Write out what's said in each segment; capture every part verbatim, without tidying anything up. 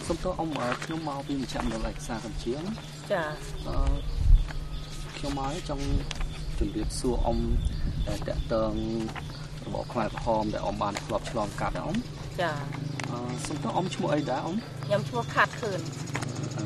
សុំតើអ៊ំខ្ញុំមកពីមជ្ឈមណ្ឌលឯកសារកម្ពុជាចាអឺខ្ញុំមកចង់ជម្រាបសួរអ៊ំតែតកតងរបបខ្មែរក្រហមដែលអ៊ំបានធ្លាប់ឆ្លងកាត់អ៊ំចាអឺសុំតើអ៊ំឈ្មោះអីដែរអ៊ំខ្ញុំឈ្មោះខាត់ខឿនអឺ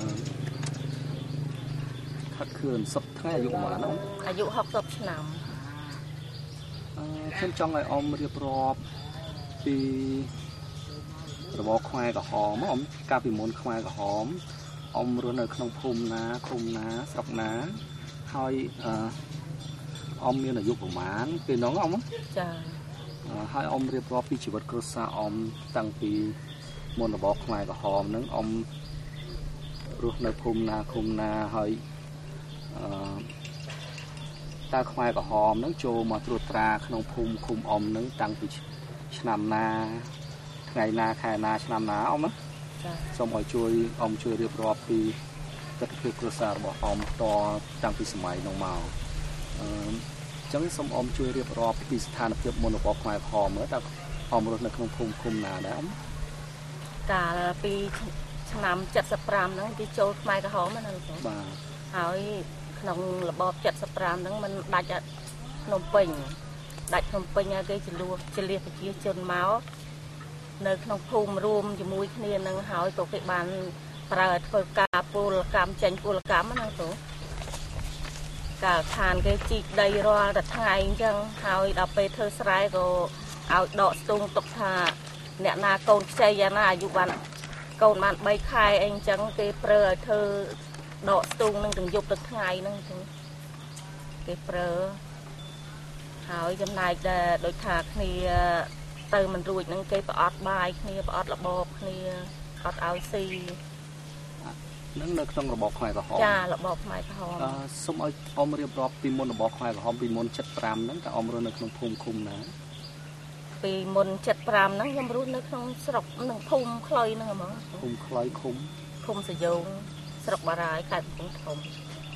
ខាត់ខឿនសពថ្ងៃអាយុប៉ុន្មានអ៊ំអាយុហកសិបឆ្នាំអឺខ្ញុំចង់ឲ្យអ៊ំរៀបរាប់ពីរបបខ្មែរក្រហមអ៊ំកាលពីមុនខ្មែរក្រហមអ៊ំរស់នៅក្នុងភូមិណាឃុំណាស្រុកណាហើយអឺអ៊ំមានអាយុប្រហែលពេលនោះអ៊ំចាហើយអ៊ំរៀបរាប់ពីជីវិតគ្រួសារអ៊ំតាំងពីមុនរបបខ្មែរក្រហមហ្នឹងអ៊ំរស់នៅភូមិណាឃុំណាហើយអឺតើខ្មែរក្រហមហ្នឹងចូលមកត្រួតត្រាក្នុងភូមិឃុំអ៊ំហ្នឹងតាំងពីឆ្នាំណាថ្ងៃណាខែណាឆ្នាំណាអ៊ំណាចាសូមឲ្យជួយអ៊ំជួយរៀបរាប់ពីទស្សនវិជ្ជាគ្រួសាររបស់អ៊ំតតាំងពីសម័យនោះមកអឺអញ្ចឹងសូមអ៊ំជួយរៀបរាប់ពីស្ថានភាពមុនរបបខ្មែរក្រហមមើលតើអ៊ំរស់នៅក្នុងភូមិឃុំណាដែរអ៊ំកាលពីឆ្នាំเจ็ดสิบห้าហ្នឹងគេចូលខ្មែរក្រហមណាលោកបាទហើយក្នុងរបបเจ็ดสิบห้าហ្នឹងมันដាច់ភ្នំពេញដាច់ភ្នំពេញហើយគេចលួចលៀសប្រជាជនមកនៅក្នុងភូមិរួមជាមួយគ្នានឹងហើយក៏គេបានប្រើធ្វើការពលកម្មចេញពលកម្មហ្នឹងទៅកាលខានគេជីកដីរាល់តែថ្ងៃអញ្ចឹងហើយដល់ពេលធ្វើស្រែក៏ឲ្យដកស្ទូងទុកថាអ្នកណាកូនខ្ចីយ៉ាងណាអាយុបានកូនបានបីខែអីអញ្ចឹងគេប្រើឲ្យធ្វើដកស្ទូងនឹងទាំងយប់ទាំងថ្ងៃហ្នឹងទៅគេប្រើហើយចំណែកដែលដូចថាគ្នាទៅមិនរួចហ្នឹងគេប្រអត់បាយគ្នាប្រអត់របបគ្នាអត់ឲ្យស៊ីនឹងនៅក្នុងរបបខ្មែរក្រហមចារបបខ្មែរក្រហមអឺសូមឲ្យអ៊ំរៀបរាប់ពីមុនរបបខ្មែរក្រហមពីមុនเจ็ดสิบห้าហ្នឹងតើអ៊ំរស់នៅក្នុងភូមិឃុំណាពីមុនเจ็ดสิบห้าហ្នឹងខ្ញុំរស់នៅក្នុងស្រុកនឹងភូមិខ្លុយហ្នឹងហ្មងភូមិខ្លុយឃុំឃុំសយោងស្រុកបារាយខេត្តកំពង់ធំ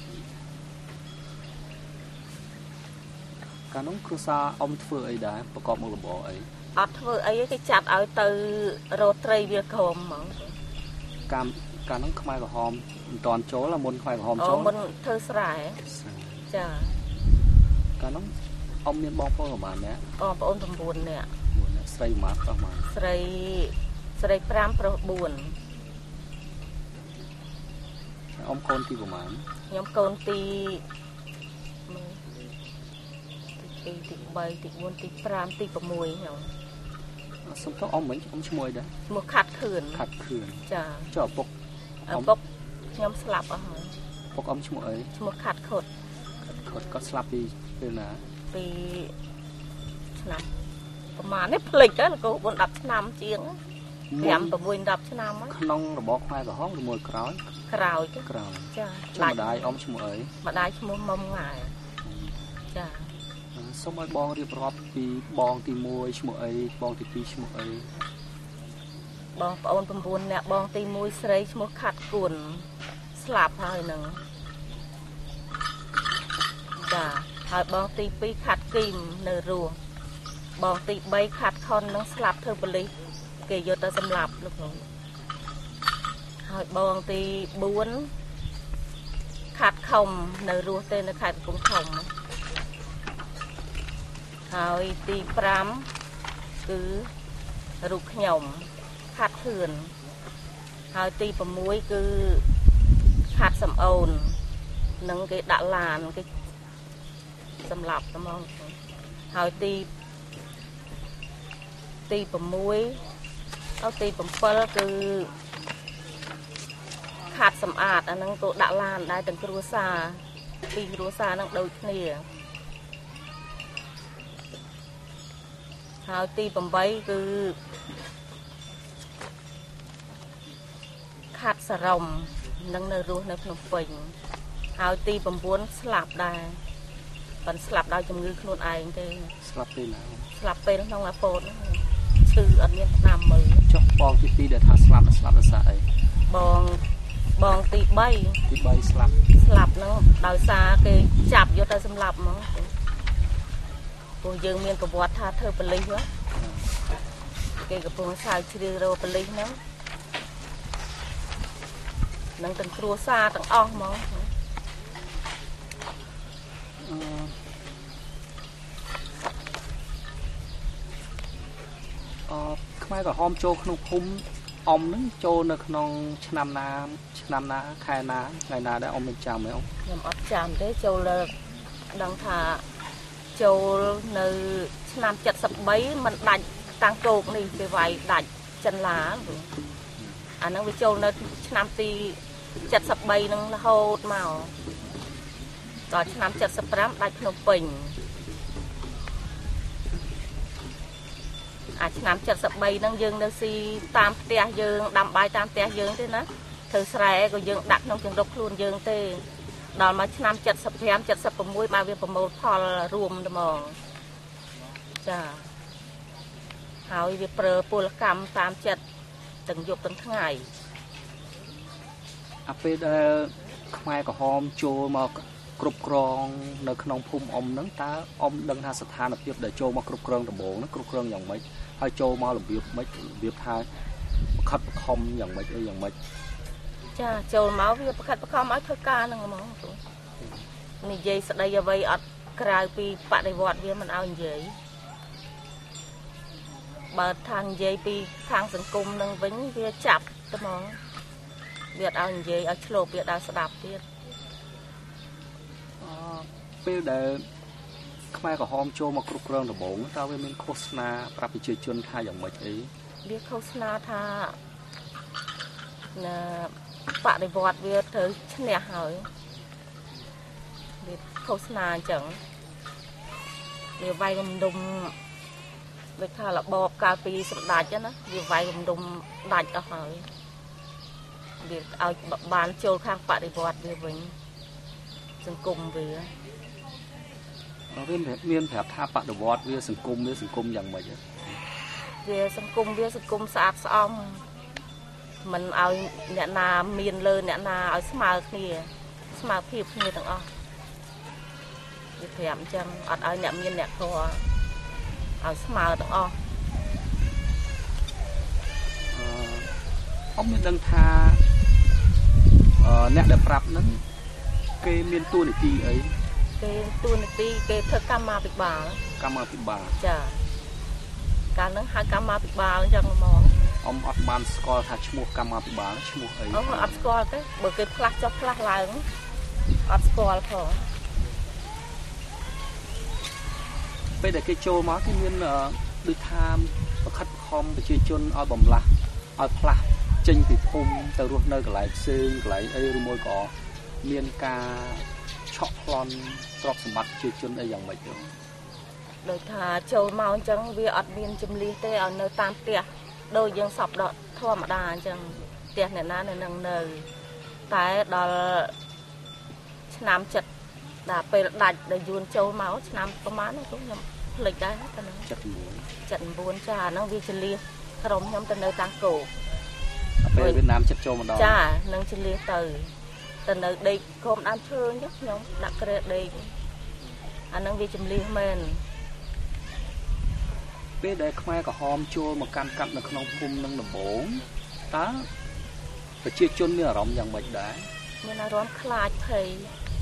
កាលនោះគ្រួសារអ៊ំធ្វើអីដែរប្រកបមុខរបរអីអត់ធ្វើអីគេចាត់ឲ្យទៅរកត្រីវាក្រមហ្មងកាលកាលនោះខ្មែរក្រហមមិនតាន់ចូលមុនខ្មែរក្រហមចូលអូមុនធ្វើស្រែចាកាលនោះអ៊ំមានបងប្អូនប្រហែលនាក់បងប្អូន៩នាក់មួយនាក់ស្រីប្រហែលប្រុសប្រហែលស្រីស្រីប្រាំប្រុសបួនអ៊ំកូនទីប្រហែលខ្ញុំកូនទីទីទីបីទីបួនទីប្រាំទី៦ខ្ញុំសុំតើអ៊ំវិញអ៊ំឈ្មោះអីដែរឈ្មោះខាត់ខឿនខាត់ខឿនចាចុះឪពុកឪពុកខ្ញុំស្លាប់អស់ហើយពុកអ៊ំឈ្មោះអីឈ្មោះខាត់ខុតខាត់ខុតគាត់ស្លាប់ពីពេលណាពីឆ្នាំប្រហែលនេះភ្លេចដែរលោកគ្រូបួនដប់ឆ្នាំជាងប្រាំប្រាំដប់ឆ្នាំហ្នឹងក្នុងរបបខ្មែរក្រហមឬមួយក្រោយក្រោយក្រោយចាម្ដាយអ៊ំឈ្មោះអីម្ដាយឈ្មោះមុំងាយចាសូមឲ្យបងរៀបរាប់ពីបងទីមួយឈ្មោះអីបងទីពីរឈ្មោះអីបងប្អូន៩នាក់បងទីមួយស្រីឈ្មោះខាត់គួនស្លាប់ហើយនឹងចាហើយបងទីពីរខាត់គីមនៅរស់បងទីបីខាត់ខុននឹងស្លាប់ធ្វើប៉ូលីសគេយកទៅសម្លាប់លោកនោះហើយបងទីបួនខាត់ខំនៅរស់ទេនៅខេត្តកំពង់ធំហើយទីប្រាំគឺរូបខ្ញុំខាត់ខឿនហើយទី៦គឺខាត់សំអូននឹងគេដាក់ឡានគេសម្លាប់ហ្មងហើយទីទី6ដល់ទី7គឺខាត់សម្អាតអាហ្នឹងក៏ដាក់ឡានដែរទាំងគ្រួសារពីគ្រួសារហ្នឹងដូចគ្នាហើយទី8គឺខាត់សរំនឹងនៅរស់នៅភ្នំពេញហើយទី៩ស្លាប់ដែរប៉ុន្តែស្លាប់ដោយជំងឺខ្លួនឯងទេស្លាប់ពេលណាស្លាប់ពេលក្នុងអាពោតឈឺអត់មានស្នាមមើលចុះបងទីពីរដែលថាស្លាប់ស្លាប់ដោយសារអីបងបងទី3 ទី3ស្លាប់ស្លាប់ហ្នឹងដោយសារគេចាប់យកទៅសម្លាប់ហ្មងព្រោះយើងមានប្រវត្តិថាធ្វើប៉ូលីសគេកំពុងស្រាវជ្រាវរកប៉ូលីសហ្នឹងនឹងទាំងគ្រួសារទាំងអស់ហ្មងអឺខ្មែរក្រហមចូលក្នុងភូមិអ៊ំនឹងចូលនៅក្នុងឆ្នាំណាឆ្នាំណាខែណាថ្ងៃណាដែរអ៊ំមិនចាំទេអ៊ំខ្ញុំអត់ចាំទេចូលដឹងថាចូលនៅឆ្នាំเจ็ดสิบสามมันដាច់តាំងគោកនេះគេវាយដាច់ចិនឡាអាហ្នឹងវាចូលនៅឆ្នាំទីเจ็ดสิบสามហ្នឹងរហូតមកដល់ឆ្នាំเจ็ดสิบห้าដាច់ភ្នំពេញអាឆ្នាំเจ็ดสิบสามហ្នឹងយើងនៅស៊ីតាមផ្ទះយើងដាំបាយតាមផ្ទះយើងទេណាធ្វើស្រែក៏យើងដាក់ក្នុងចង្រុកខ្លួនយើងទេដល់មកឆ្នាំเจ็ดสิบห้า เจ็ดสิบหกបានវាប្រមូលផលរួមហ្មងចាហើយវាប្រើពលកម្មតាមចិត្តទាំងយប់ទាំងថ្ងៃអាពេលដែលខ្មែរក្រហមចូលមកគ្រប់គ្រងនៅក្នុងភូមិអ៊ំហ្នឹងតើអ៊ំដឹងថាស្ថានភាពដែលចូលមកគ្រប់គ្រងដំបូងហ្នឹងគ្រប់គ្រងយ៉ាងម៉េចហើយចូលមករបៀបម៉េចរបៀបថាបខិតបខំយ៉ាងម៉េចអីយ៉ាងម៉េចចាចូលមកវាបខិតបខំឲ្យធ្វើការហ្នឹងហ្មងនិយាយស្ដីអ្វីអត់ក្រៅពីបដិវត្តវាមិនឲ្យនិយាយបើថានិយាយពីខាងសង្គមនឹងវិញវាចាប់ត្មងវាអត់ឲ្យនិយាយឲ្យឆ្លោបវាដល់ស្ដាប់ទៀតអឺពេលដែលខ្មែរក្រហមចូលមកគ្រប់គ្រងដំបូងតើវាមានឃោសនាប្រាប់ប្រជាជនថាយ៉ាងម៉េចអីវាឃោសនាថាណាបដិវត្តវាត្រូវឈ្នះហើយវាឃោសនាអញ្ចឹងវាវាយរំដុំដូចថារបបកាលពីសម្ដេចណាវាវាយរំដុំដាច់អស់ហើយវាឲ្យបានចូលខាងបដិវត្តវាវិញសង្គមវាវាមានប្រាប់ថាបដិវត្តវាសង្គមវាសង្គមយ៉ាងម៉េចវាសង្គមវាសង្គមស្អាតស្អំមិនឲ្យអ្នកណាមានលើអ្នកណាឲ្យស្មើគ្នាស្មើភាពគ្នាទាំងអស់វាប្រាប់អញ្ចឹងអត់ឲ្យអ្នកមានអ្នកធัวឲ្យស្មើទាំងអស់អឺអ៊ំមានដឹងថាអឺអ្នកដែលប្រាប់ហ្នឹងគេមានតួនាទីអីគេតួនាទីគេធ្វើកម្មាភិបាលកម្មាភិបាលចាកាលហ្នឹងហៅកម្មាភិបាលអញ្ចឹងហ្មងអ៊ំអត់បានស្គាល់ថាឈ្មោះកម្មាភិបាលឈ្មោះអីអូអត់ស្គាល់ទេបើគេផ្លាស់ចុះផ្លាស់ឡើងអត់ស្គាល់ផងពេលដែលគេចូលមកគេមានដូចថាបខិតខំប្រជាជនឲ្យបំលាស់ឲ្យផ្លាស់ចេញពីភូមិទៅរស់នៅកន្លែងផ្សេងកន្លែងអីឬមួយក៏មានការឆក់ប្លន់ទ្រព្យសម្បត្តិប្រជាជនអីយ៉ាងម៉េចទៅដូចថាចូលមកអញ្ចឹងវាអត់មានជំនះទេឲ្យនៅតាមផ្ទះដូចយើងសពដកធម្មតាអញ្ចឹងផ្ទះអ្នកណានៅនឹងនៅតែដល់ឆ្នាំចិត្តដល់ពេលដាច់ដែលយួនចូលមកឆ្នាំប្រហែលហ្នឹងខ្ញុំភ្លេចដែរតែហ្នឹងเจ็ดสิบเจ็ดสิบเก้าចាហ្នឹងវាចលៀសក្រុមខ្ញុំទៅនៅតាំងគោពេលវៀតណាមចិត្តចូលម្ដងចានឹងចលៀសទៅទៅនៅដេកក្រុមដើមឈើអញ្ចឹងខ្ញុំដាក់ក្រែដេកអាហ្នឹងវាចលៀសមែនពេលដែលខ្មែរក្រហមចូលមកកាន់កាប់នៅក្នុងភូមិនឹងដំបូងតើប្រជាជនមានអារម្មណ៍យ៉ាងម៉េចដែរមានអារម្មណ៍ខ្លាចភ័យ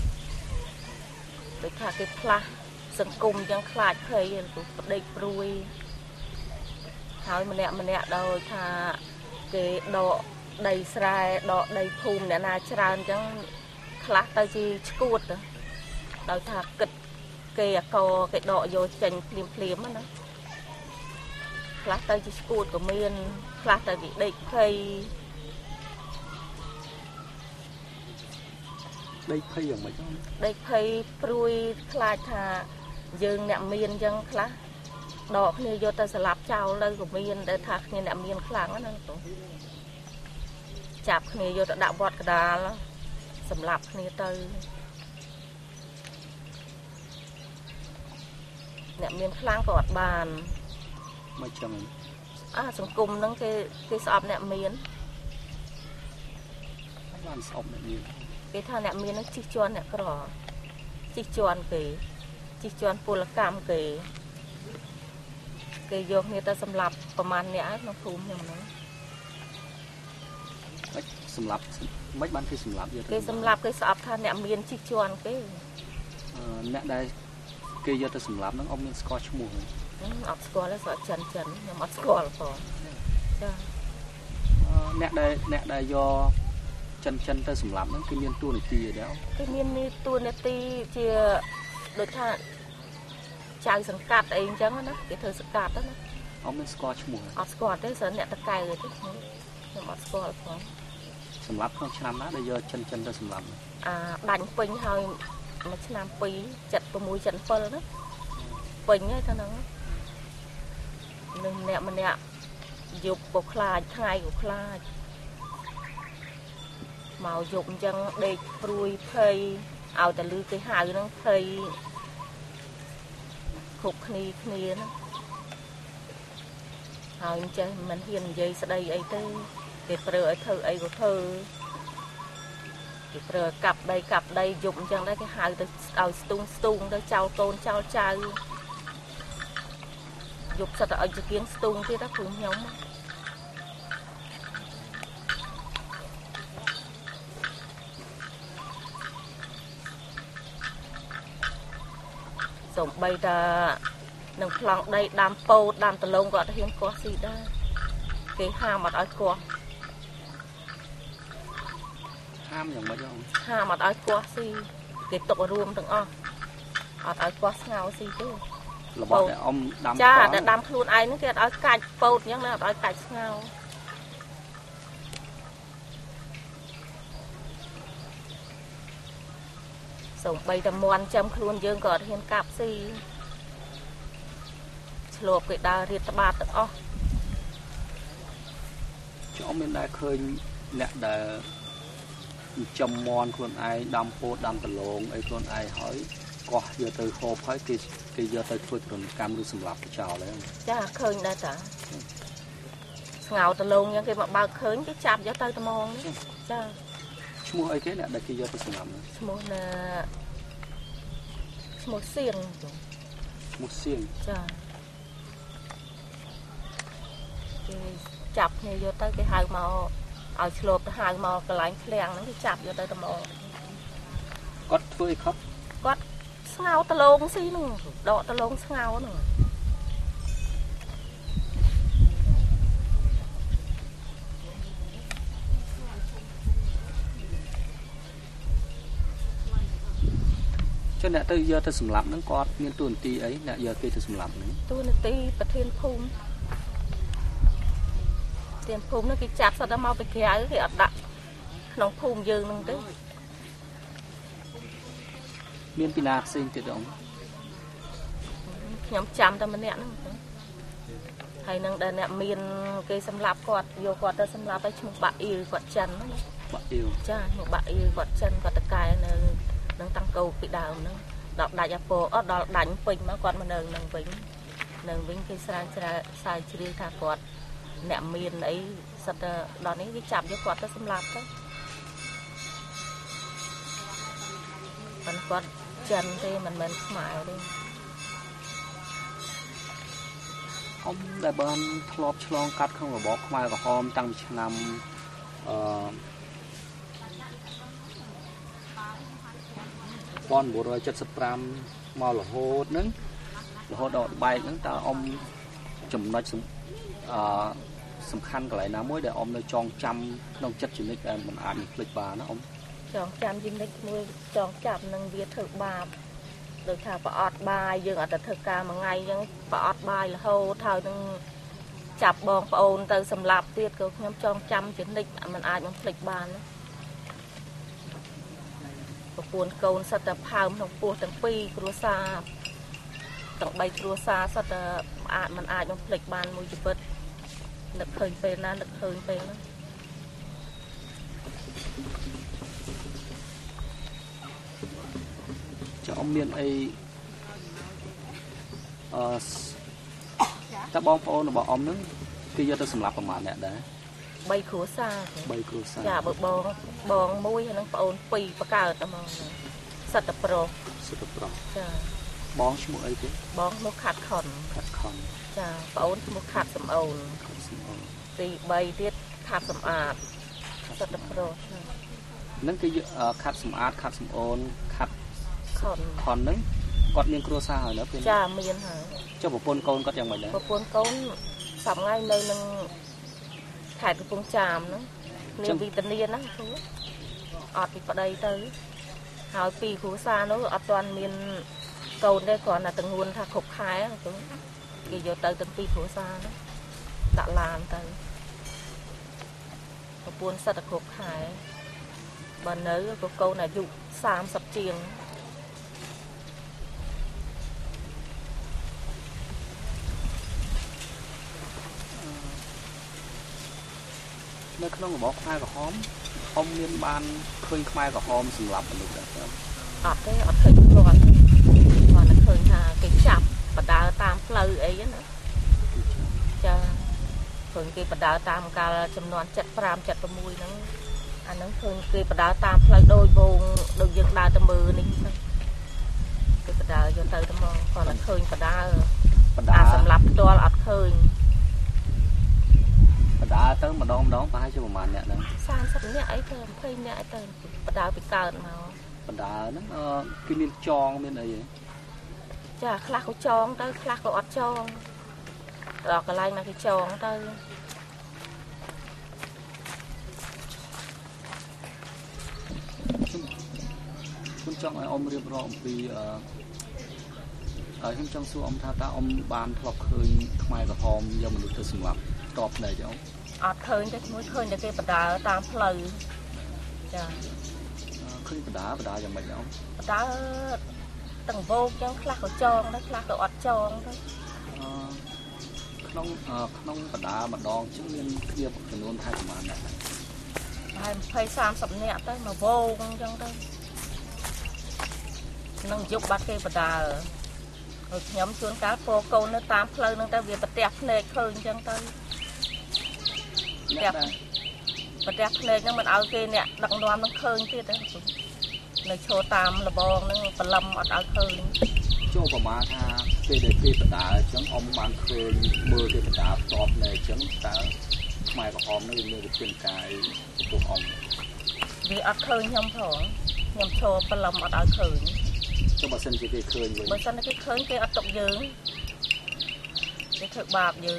ដូចថាគេផ្លាស់សង្គមយ៉ាងខ្លាចភ័យបដិព្រួយហើយម្នាក់ម្នាក់ដោយថាគេដកដីស្រែដកដីភូមិអ្នកណាច្រើនអញ្ចឹងខ្លះទៅជាឈួតដោយថាគិតគេអកគេដកយកចេញភ្លាមភ្លាមណាខ្លះទៅជាឈួតក៏មានខ្លះទៅគេដេកភ័យដេកភ័យយ៉ាងម៉េចដេកភ័យព្រួយខ្លាចថាយើងអ្នកមានអញ្ចឹងខ្លះដកគ្នាយកទៅស្លាប់ចោលទៅក៏មានដែលថាគ្នាអ្នកមានខ្លាំងណាទៅចាប់គ្នាយកទៅដាក់វត្តកដាលសម្លាប់គ្នាទៅអ្នកមានខ្លាំងក៏អត់បានមកចឹងអាសង្គមហ្នឹងគេគេស្អប់អ្នកមានបានស្អប់អ្នកមានគេថាអ្នកមាននឹងជិះជាន់អ្នកក្រជិះជាន់គេជិះជាន់ពលកម្មគេគេយកគ្នាទៅសម្លាប់ប្រមាណអ្នកក្នុងភូមិខ្ញុំហ្នឹងសសម្រាប់មិនបានគេសម្រាប់យកគេសម្រាប់គេស្អប់ថាអ្នកមានជីកជាន់គេអ្នកដែលគេយកទៅសម្រាប់ហ្នឹងអត់មានស្គាល់ឈ្មោះអត់ស្គាល់ទេស្អប់ចិនចិនខ្ញុំអត់ស្គាល់ផងចាអ្នកដែលអ្នកដែលយកចិនចិនទៅសម្រាប់ហ្នឹងគឺមានតួនាទីអីដែរគេមានតួនាទីជាដូចថាចៅសង្កាត់អីអញ្ចឹងណាគេធ្វើសង្កាត់ណាអត់មានស្គាល់ឈ្មោះអត់ស្គាល់ទេស្រាប់អ្នកតកៅទេខ្ញុំអត់ស្គាល់ផងសម្រាប់ក្នុងឆ្នាំណាដែលយកចិនចិនទៅសម្រាប់អាដាញ់ពេញហើយមួយឆ្នាំពីរ ចិតប្រាំមួយចិនសិបណាពេញហើយថាហ្នឹងនឹងអ្នកម្នាក់យប់ក៏ខ្លាចថ្ងៃក៏ខ្លាចមកយប់អញ្ចឹងដេកព្រួយភ័យឲ្យតែលឺគេហៅហ្នឹងភ័យគ្រប់គ្នាគ្នាណាហើយអញ្ចឹងមិនហ៊ាននិយាយស្ដីអីទេគេប្រើឲ្យធ្វើអីក៏ធ្វើគេប្រើកាប់ដីកាប់ដីយប់អញ្ចឹងដែរគេហៅទៅឲ្យស្ទូងស្ទូងទៅចោលកូនចោលចៅយប់សិតតែឲ្យជាគៀងស្ទូងទៀតណាគ្រូខ្ញុំសំបីតានឹងប្លង់ដីដាំពោតដាំដលងក៏អត់ហ៊ានកោះស៊ីដែរគេហាមអត់ឲ្យកោះហាមយ៉ាងម៉េចអូនហាមអត់ឲ្យកោះស៊ីគេទុករួមទាំងអស់អត់ឲ្យកោះស្ងោស៊ីទេរបស់ដែលអ៊ំដាំចាតែដាំខ្លួនឯងហ្នឹងគេអត់ឲ្យកាច់ពោតអញ្ចឹងណាអត់ឲ្យកាច់ស្ងោសូម្បីតែមន់ចាំខ្លួនយើងក៏អត់ហ៊ានកាប់ស៊ីឆ្លប់គេដើររៀតត្បាតទាំងអស់ចុះមានដែរឃើញអ្នកដែលចំមន់ខ្លួនឯងដាំពោតដាំដលងអីខ្លួនឯងហើយកោះយកទៅហូបហើយគេគេយកទៅធ្វើទរណកម្មឬសម្រាប់ចោលហើយចាឃើញដែរតាស្ងោដលងអញ្ចឹងគេមកបើកឃើញគេចាប់យកទៅត្មងចាឈ្មោះអីគេអ្នកដែលគេយកទៅសម្រាប់ឈ្មោះណាឈ្មោះសៀងឈ្មោះសៀងចាគេចាប់គ្នាយកទៅគេហៅមកឲ្យឆ្លប់ទៅហៅមកកន្លែងឃ្លាំងហ្នឹងគេចាប់យកទៅត្មងគាត់ធ្វើអីខុសគាត់ស្ងោដលងស៊ីហ្នឹងដកដលងស្ងោហ្នឹងចុះអ្នកទៅយកទៅសម្លាប់ហ្នឹងគាត់មានតួនាទីអីអ្នកយកគេទៅសម្លាប់ហ្នឹងតួនាទីប្រធានភូមិប្រធានភូមិហ្នឹងគេចាប់សត្វមកពីក្រៅគេអត់ដាក់ក្នុងភូមិយើងហ្នឹងទេមានពីណាផ្សេងទៀតអ៊ំខ្ញុំចាំតែម្នាក់ហ្នឹងហើយនឹងដែលអ្នកមានគេសម្លាប់គាត់យកគាត់ទៅសម្លាប់ឲ្យឈ្មោះបាក់អ៊ីលគាត់ចិនហ្នឹងបាក់អ៊ីលចាឈ្មោះបាក់អ៊ីលគាត់ចិនគាត់តកែនៅនឹងតាំងកោពីដើមហ្នឹងដល់ដាច់អាពរអត់ដល់ដាច់ពេញមកគាត់មកនៅនឹងវិញនឹងវិញគេស្រាវជ្រាវស្រាវជ្រាវថាគាត់អ្នកមានអីសិតដល់នេះគេចាប់យកគាត់ទៅសម្លាប់ទៅមិនគាត់ចិនទេមិនមែនខ្មែរទេអ៊ំដែលបានធ្លាប់ឆ្លងកាត់ក្នុងរបបខ្មែរក្រហមតាំងពីឆ្នាំអឺmột nghìn chín trăm bảy mươi lămមករហូតហ្នឹងរហូតដល់បែកហ្នឹងតើអ៊ំចំណុចអឺសំខាន់កន្លែងណាមួយដែលអ៊ំនៅចងចាំក្នុងចិត្តជំនិតដែលមិនអាចភ្លេចបានណាអ៊ំចងចាំជំនិតមួយចងចាំនឹងវាធ្វើបាបដូចថាប្រអត់បាយយើងអត់ទៅធ្វើការមួយថ្ងៃអញ្ចឹងប្រអត់បាយរហូតហើយនឹងចាប់បងប្អូនទៅសម្លាប់ទៀតក៏ខ្ញុំចងចាំជំនិតមិនអាចបំភ្លេចបានណាប្រពន្ធកូនសិតតែផើមក្នុងពោះទាំងពីរគ្រួសារទាំងបីគ្រួសារសិតតែអាចមិនអាចបំភ្លេចបានមួយជីវិតនឹកឃើញពេលណានឹកឃើញពេលហ្នឹងចុះអ៊ំមានអីអឺតើបងប្អូនរបស់អ៊ំហ្នឹងគេយកទៅសម្លាប់ប្រមាណអ្នកដែរបីគ្រួសារបីគ្រួសារចាបើបងបងមួយហើយនឹងប្អូនពីរបកើតតែមកសិតតែប្រុសសិតតែប្រុសចាបងឈ្មោះអីទេបងឈ្មោះខាត់ខុនខាត់ខុនចាប្អូនឈ្មោះខាត់សំអូនទីបីទៀតខាត់សំអាត sạch đập rồi nâng cái khát sầm át khát sầm ôn khát còn còn nâng còn miền cua xa rồi nữa cha miền hả cho bộ pôn côn có chẳng vậy nữa bộ pôn côn sắm ngay nơi nâng thải cái phong tràm nữa nên vitamin đó chú ọt bị vào đây tới hỏi pì cua xa nó ọt toàn miền côn đây còn là từng nguồn thà khục khai chú cái giờ tới từng pì cua xa đó đã làm tới bộ pôn sạch khục khai bà nới của câu này dụ xàm sập chiềng nơi không có khai của hóm ông miền ban khơi khai của hóm sừng lấp được đấy ọt cái ọt khơi còn còn là khơi hà cái chập và đào tam phơi ấy nữa cho khơi cái và đào tam cả chấm nón chặt pram chặt tôm mùi nó anh nó khơi cái và đào tam phơi đôi vùng đôi dân đào tôm mừ ní cái và đào dân tới tôm mò còn là khơi và đào à sầm lấp cho ọt khơi đã tới mà đón đón phải cho một màn nè đó sang sắp nè ấy thôi phơi nè thôi bắt đầu bị cào màu bắt đầu nó cái miếng tròn miếng này vậy chả khạc của tròn tới khạc của ọt tròn rồi cái này mà cái tròn tới คุณจ้องไอ้อมเรียบร้อยปีเอ่อเอ่อคุณจ้องสู้อมท่าตาอมบานทลอกเคยขมายกับหอมยามนุษย์สำหรับตอบไหนเจ้าอดเคยจะมุ้ยเคยจะเก็บปลาตามเพลย์จ้ะเคยปลาปลาอย่างไรเจ้าปลาตั้งโบกยังคลาเขาจองได้คลาเขาอดจองได้ขนมเอ่อขนมปลาบัดดองชิ้นเงินเทียบจำนวนไทยประมาณนั้นให้ไฟสามสับเนี่ยได้มาโบกยังได้นั่งยุบบัดเก็บปลาย้อมชวนการโปโกนตามเพลย์นั่งแต่เวียประเดี๋ยวเนยเคยยังได้แบบประเดี๋ยวเลยนั่งมันเอาเกณฑ์เนี่ยดังนวมนั่งเคยที่ได้ในโชว์ตามระบองนั่งปลำเอาเคยโจ้ประมาณท่าเกณฑ์เด็กประดาจังอมบานเคยมือเกณฑ์ประดาตอบในจังแต่หมายกับอมนั่นเลยเป็นกายตัวอมดีเอาเคยยำผงยำโชว์ปลำเอาเคยจะมาเส้นจะเกยเคยเลยมาเส้นจะเกยเคยเกยเอาตกยืงเกยถือบาปยืง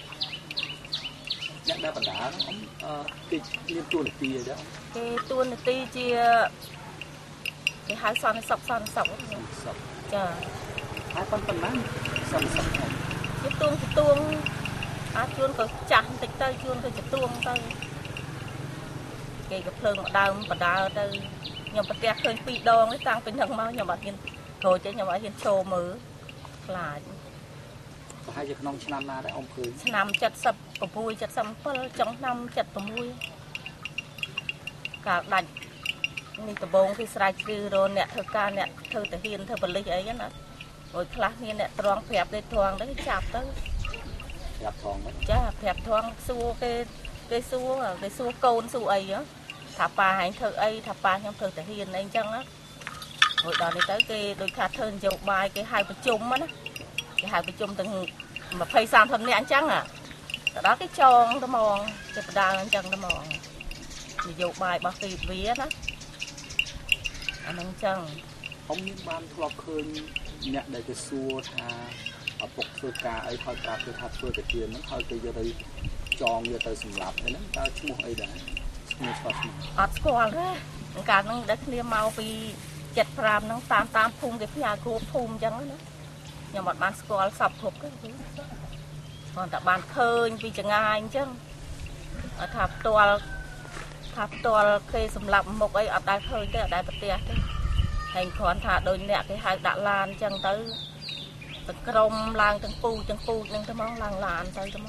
nhất đa phần đá nó cái liên tuôn được tì đấy cái tuôn được tì chia cái hai son sọc son sọc sọc chờ hai con phần lắm son sọc cái tuôn cái tuôn à tuôn có chặt tịch tay tuôn có chặt tuôn tay cái cái phơi mà đào mà đào tay nhom bật đèn khơi pi đòn cái tăngเป็นthằng mau nhom bật hiền thôi chứ nhom bật hiền showมือlại hai giật nong chăn naได้อมคืนนำจัดสับปะปุยจัดสัมเปิลจังนำจัดปะปุยกาดันนี่ตะบงที่สายคือโดนเนี่ยเธอการเนี่ยเธอแต่เฮียนเธอผลิตไอ้ยันนะโอ้ยคลาสนี่เนี่ยตรองแผลบได้ทวงได้จับตั้งจับทองไหมจ้าแผลบทวงสู้เกเกสู้เกสู้โกนสู้ไอ้เนาะถ้าปลาหายเธอไอ้ถ้าปลายังเธอแต่เฮียนไอ้จังนะโอ้ยตอนนี้tớiเกโดยขาดเธอจะบายเกhaiประชุมมั้ยนะcái haiประชุมtừng mà phơi sam thân này trắng à đó cái tròn nó mòn cái đào anh chân nó mòn thì dụ bài bác tì vía đó anh ăn chân ông những ban lọc khơi nhận để cái xua tha ở bọc phơi cá ấy thôi cá phơi thắt phơi cái tiền nó thôi cái giờ đây tròn giờ tới sầm lạp thế nó ta chung một ấy đấy chung một ọt squall đấy cả nó đất liêm màu vì chật pram nó tam tam phun cái nhà cô phun chân đó nhà một ban squall sập hộp cái còn tại bàn khơi vì chẳng ai chứ ở tháp toa tháp toa khi sầm lấp một ấy ở đại khơi cái ở đại bát tè thành khoản thả đôi nẹt cái hai đã lan chân tới từng crom lang từng pu từng pu từng cái món lang lan tới cái món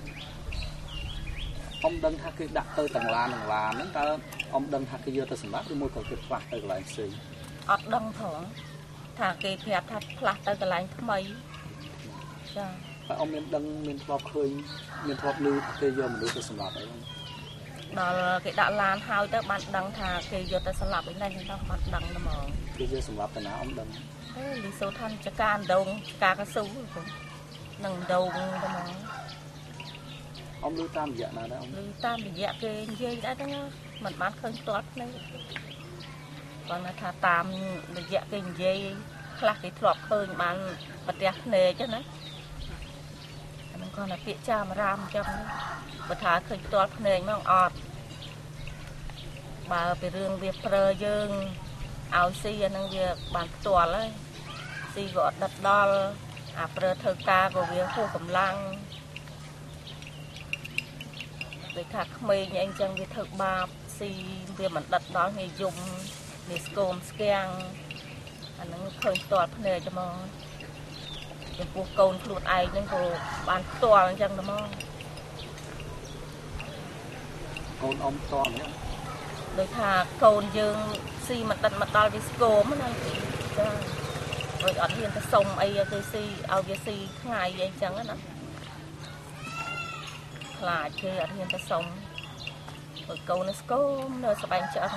ông đâm thà cái đặt tới từng lan từng lan nó ta ông đâm thà cái dưa tới sầm lấp đi mua cầu cái quạt tới lại xì ọt đâm thỏng thả cái phèp thả phạt tới cái lại thấm mấy ông miền đằng miền thọ khơi miền thọ lưu cái giờ mình đưa tới sầm lạp đấy đó cái đã lan hao tới bạn đằng thà cái giờ tới sầm lạp bên này chúng ta bạn đằng nó mở cái giờ sầm lạp tại nào ông đằng lý số thân cho can đông cá cá sấu nằng đầu nó mở ông lưu tam dạ nào đấy ông lưu tam bị dạ kê dây đã đó mình bán khơi toát này còn là thà tam bị dạ kê dây khắc cái thọp khơi bán bật đẹp nề chứ đấy mình còn là tiện cha mà ram trong bật thà khơi toát nề nó ọt bà về rừng việc prơ dương áo xi năng việc bán toa lấy xi gọt đặt đo à prơ thơ ca của việc khu cầm lang về khắc mây như anh chăng việc thực ba xi việc mình đặt đo nghề dùng nghề scom scan anh năng khơi toa nề cho mò những cuộc cồn luôn ai những cuộc bán toa chăng đó mò cồn ông to nhá โดยថាកូនយើងស៊ីមិនដិតមកដល់វាស្គមណាចាrồiអត់ហ៊ានទៅសុំអីទៅស៊ីឲ្យវាស៊ីថ្ងៃអីចឹងណាខ្លាចគេអត់ហ៊ានទៅសុំព្រោះកូននៅស្គមនៅស្បែកឆ្អឹង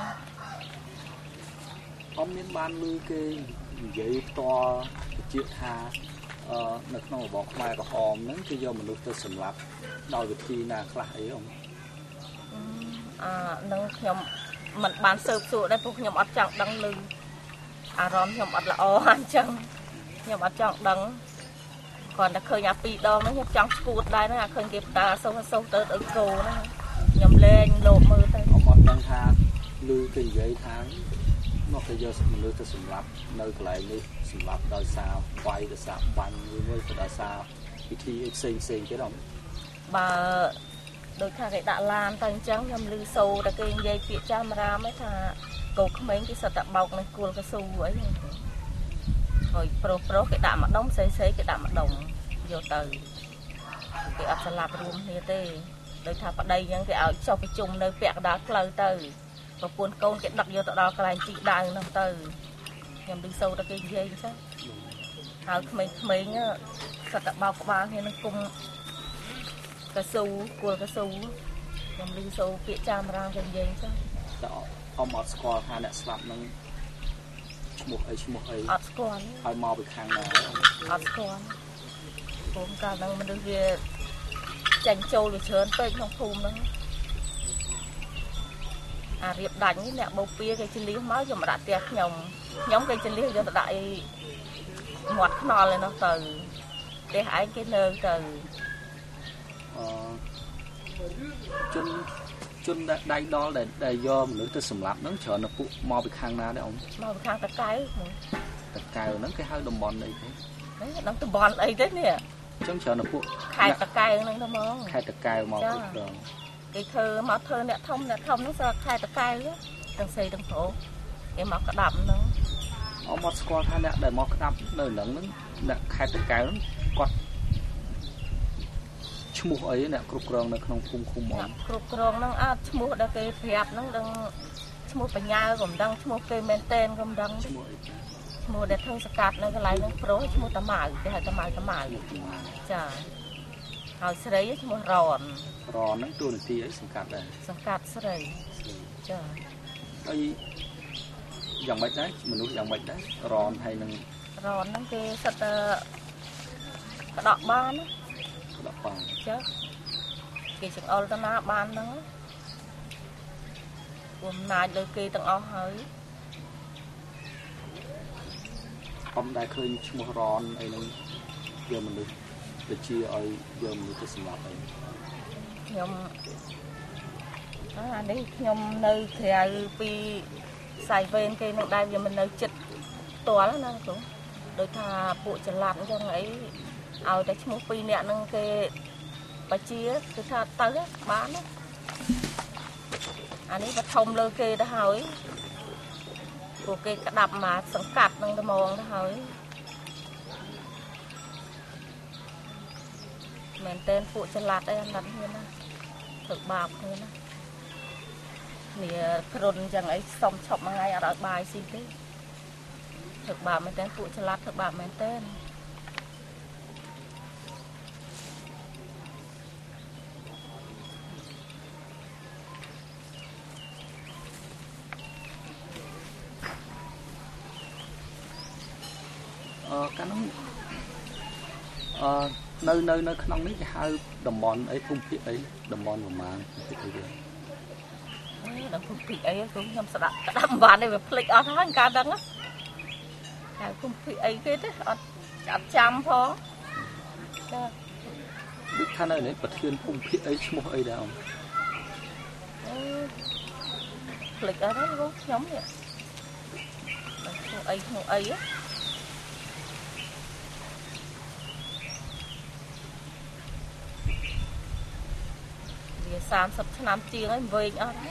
អមមានបានលឺគេនិយាយផ្ទាល់ជាថាអឺនៅក្នុងរបបខ្មែរក្រហមហ្នឹងគេយកមនុស្សទៅសម្លាប់ដោយវិធីណាខ្លះអីអមអឺនឹងខ្ញុំមិនបានស៊ើបសួរដែរព្រោះខ្ញុំអត់ចង់ដឹងលឺអារម្មណ៍ខ្ញុំអត់ល្អអញ្ចឹងខ្ញុំអត់ចង់ដឹងគ្រាន់តែឃើញអាពីរដងហ្នឹងខ្ញុំចង់ស្គួតដែរហ្នឹងអាឃើញគេផ្ដាល់សូសសូសទៅអីគោហ្នឹងខ្ញុំលេងលោកមើលទៅអត់ដឹងថាលឺគេនិយាយថានោះគេយកមនុស្សទៅសម្លាប់នៅកន្លែងនេះសម្លាប់ដោយសារវាយដោយសារបាញ់មួយក៏ដោយសារពិធីផ្សេងផ្សេងទៀតអមបើដោយថាគេដាក់ឡានទៅអញ្ចឹងខ្ញុំឮសូរតែគេនិយាយពាក្យចាមរាមấyថាកូនក្មេងគេសិតតែបោកនឹងគួលកស៊ូអីហើយប្រុសប្រុសគេដាក់ម្ដុំស្រីស្រីគេដាក់ម្ដុំយកទៅគេអត់ស្លាប់រួមគ្នាទេដោយថាប្តីអញ្ចឹងគេឲ្យចុះប្រជុំនៅពាក់កណ្ដាលផ្លូវទៅប្រពន្ធកូនគេដឹកយកទៅដល់កន្លែងទីដៅនោះទៅខ្ញុំឮសូរតែគេនិយាយអញ្ចឹងហើយក្មេងៗសិតតែបោកក្បាលគ្នានឹងគុំកស៊ូគួលកស៊ូខ្ញុំឮសូរពាក្យចាមរាមគេនិយាយអញ្ចឹងតើអមអត់ស្គាល់ថាអ្នកស្លាប់នឹងឈ្មោះអីឈ្មោះអីអត់ស្គាល់ហើយមកពីខាងណាអត់ស្គាល់ព្រោះកាលហ្នឹងមនុស្សវាចាញ់ចូលវាច្រើនពេកក្នុងភូមិហ្នឹងអារៀបដាច់នេះអ្នកបោពៀគេចលៀសមកយកមកដាក់ផ្ទះខ្ញុំខ្ញុំគេចលៀសយកទៅដាក់អីមាត់ខ្នល់ឯនោះទៅផ្ទះឯងគេនៅទៅអឺជនជនដៃដល់ដែលដែលយកមនុស្សទៅសម្លាប់ហ្នឹងច្រើនតែពួកមកពីខាងណាដែរអ៊ំមកពីខាងតកៅតកៅហ្នឹងគេហៅតំបន់អីទេហ្នឹងតំបន់អីទេនេះអញ្ចឹងច្រើនតែពួកខេត្តតកៅហ្នឹងទៅហ្មងខេត្តតកៅមកគ្រប់គ្រងគេធ្វើមកធ្វើអ្នកធំអ្នកធំហ្នឹងស្រាប់ខេត្តតកៅទាំងស្រីទាំងប្រុសគេមកក្តាប់ហ្នឹងអ៊ំអត់ស្គាល់ថាអ្នកដែលមកក្តាប់នៅហ្នឹងអ្នកខេត្តតកៅហ្នឹងគាត់ឈ្មោះអីអ្នកគ្រប់គ្រងនៅក្នុងភូមិឃុំអមគ្រប់គ្រងហ្នឹងអត់ឈ្មោះដែលគេប្រាប់ហ្នឹងដឹងឈ្មោះបញ្ញាក៏មិនដឹងឈ្មោះគេមែនតែនក៏មិនដឹងឈ្មោះអីឈ្មោះដែលធ្វើសកាត់នៅកន្លែងហ្នឹងប្រុសឈ្មោះតាម៉ៅគេហៅតាម៉ៅតាម៉ៅចាហើយស្រីឈ្មោះរនរនហ្នឹងតួនាទីអីសង្កាត់ដែរសង្កាត់ស្រីចាហើយយ៉ាងម៉េចដែរមនុស្សយ៉ាងម៉េចដែររនហើយនឹងរនហ្នឹងគេសិតតែក្តក់បានណាដាក់បានចាគេចង្អុលទៅណាបានហ្នឹងអំណាចលើគេទាំងអស់ហើយអមដែលឃើញឈ្មោះរនអីហ្នឹងយកមនុស្សទៅជាឲ្យយកមនុស្សទៅសម្លាប់អីខ្ញុំអានេះខ្ញុំនៅក្រៅពីខ្សែវេនគេនឹងដែរវាមិននៅចិត្តផ្ទាល់ណាគ្រូដោយថាពួកចល័តអញ្ចឹងអីឲ្យតែឈ្មោះពីរនាក់ហ្នឹងគេបជាគឺថាទៅបានណាអានេះបឋមលើគេទៅហើយពួកគេក្តាប់មកសង្កាត់នឹងត្មងទៅហើយមែនតែនពួកចល័តអីអត់ហ៊ានណាធ្វើបាបគ្នាណានេះគ្រុនអញ្ចឹងអីសុំឈប់មួយថ្ងៃអត់ឲ្យបាយស៊ីទេធ្វើបាបមែនតែនពួកចល័តធ្វើបាបមែនតែនអឺកាលនោះអឺនៅនៅនៅក្នុងនេះគេហៅតំបន់អីភូមិភាគអីតំបន់ប្រមាណភូមិភាគអីទេដល់ភូមិភាគអីគឺខ្ញុំស្ដាប់ស្ដាប់បានទេវាភ្លេចអស់ហើយការដឹងហៅភូមិភាគអីគេទេអត់អត់ចាំផងចាដូចថានៅនេះប្រធានភូមិភាគអីឈ្មោះអីដែរអ៊ំភ្លេចអត់ហើយខ្ញុំនេះឈ្មោះអីឈ្មោះអីវាសាមសិបឆ្នាំជាងហើយវែងអត់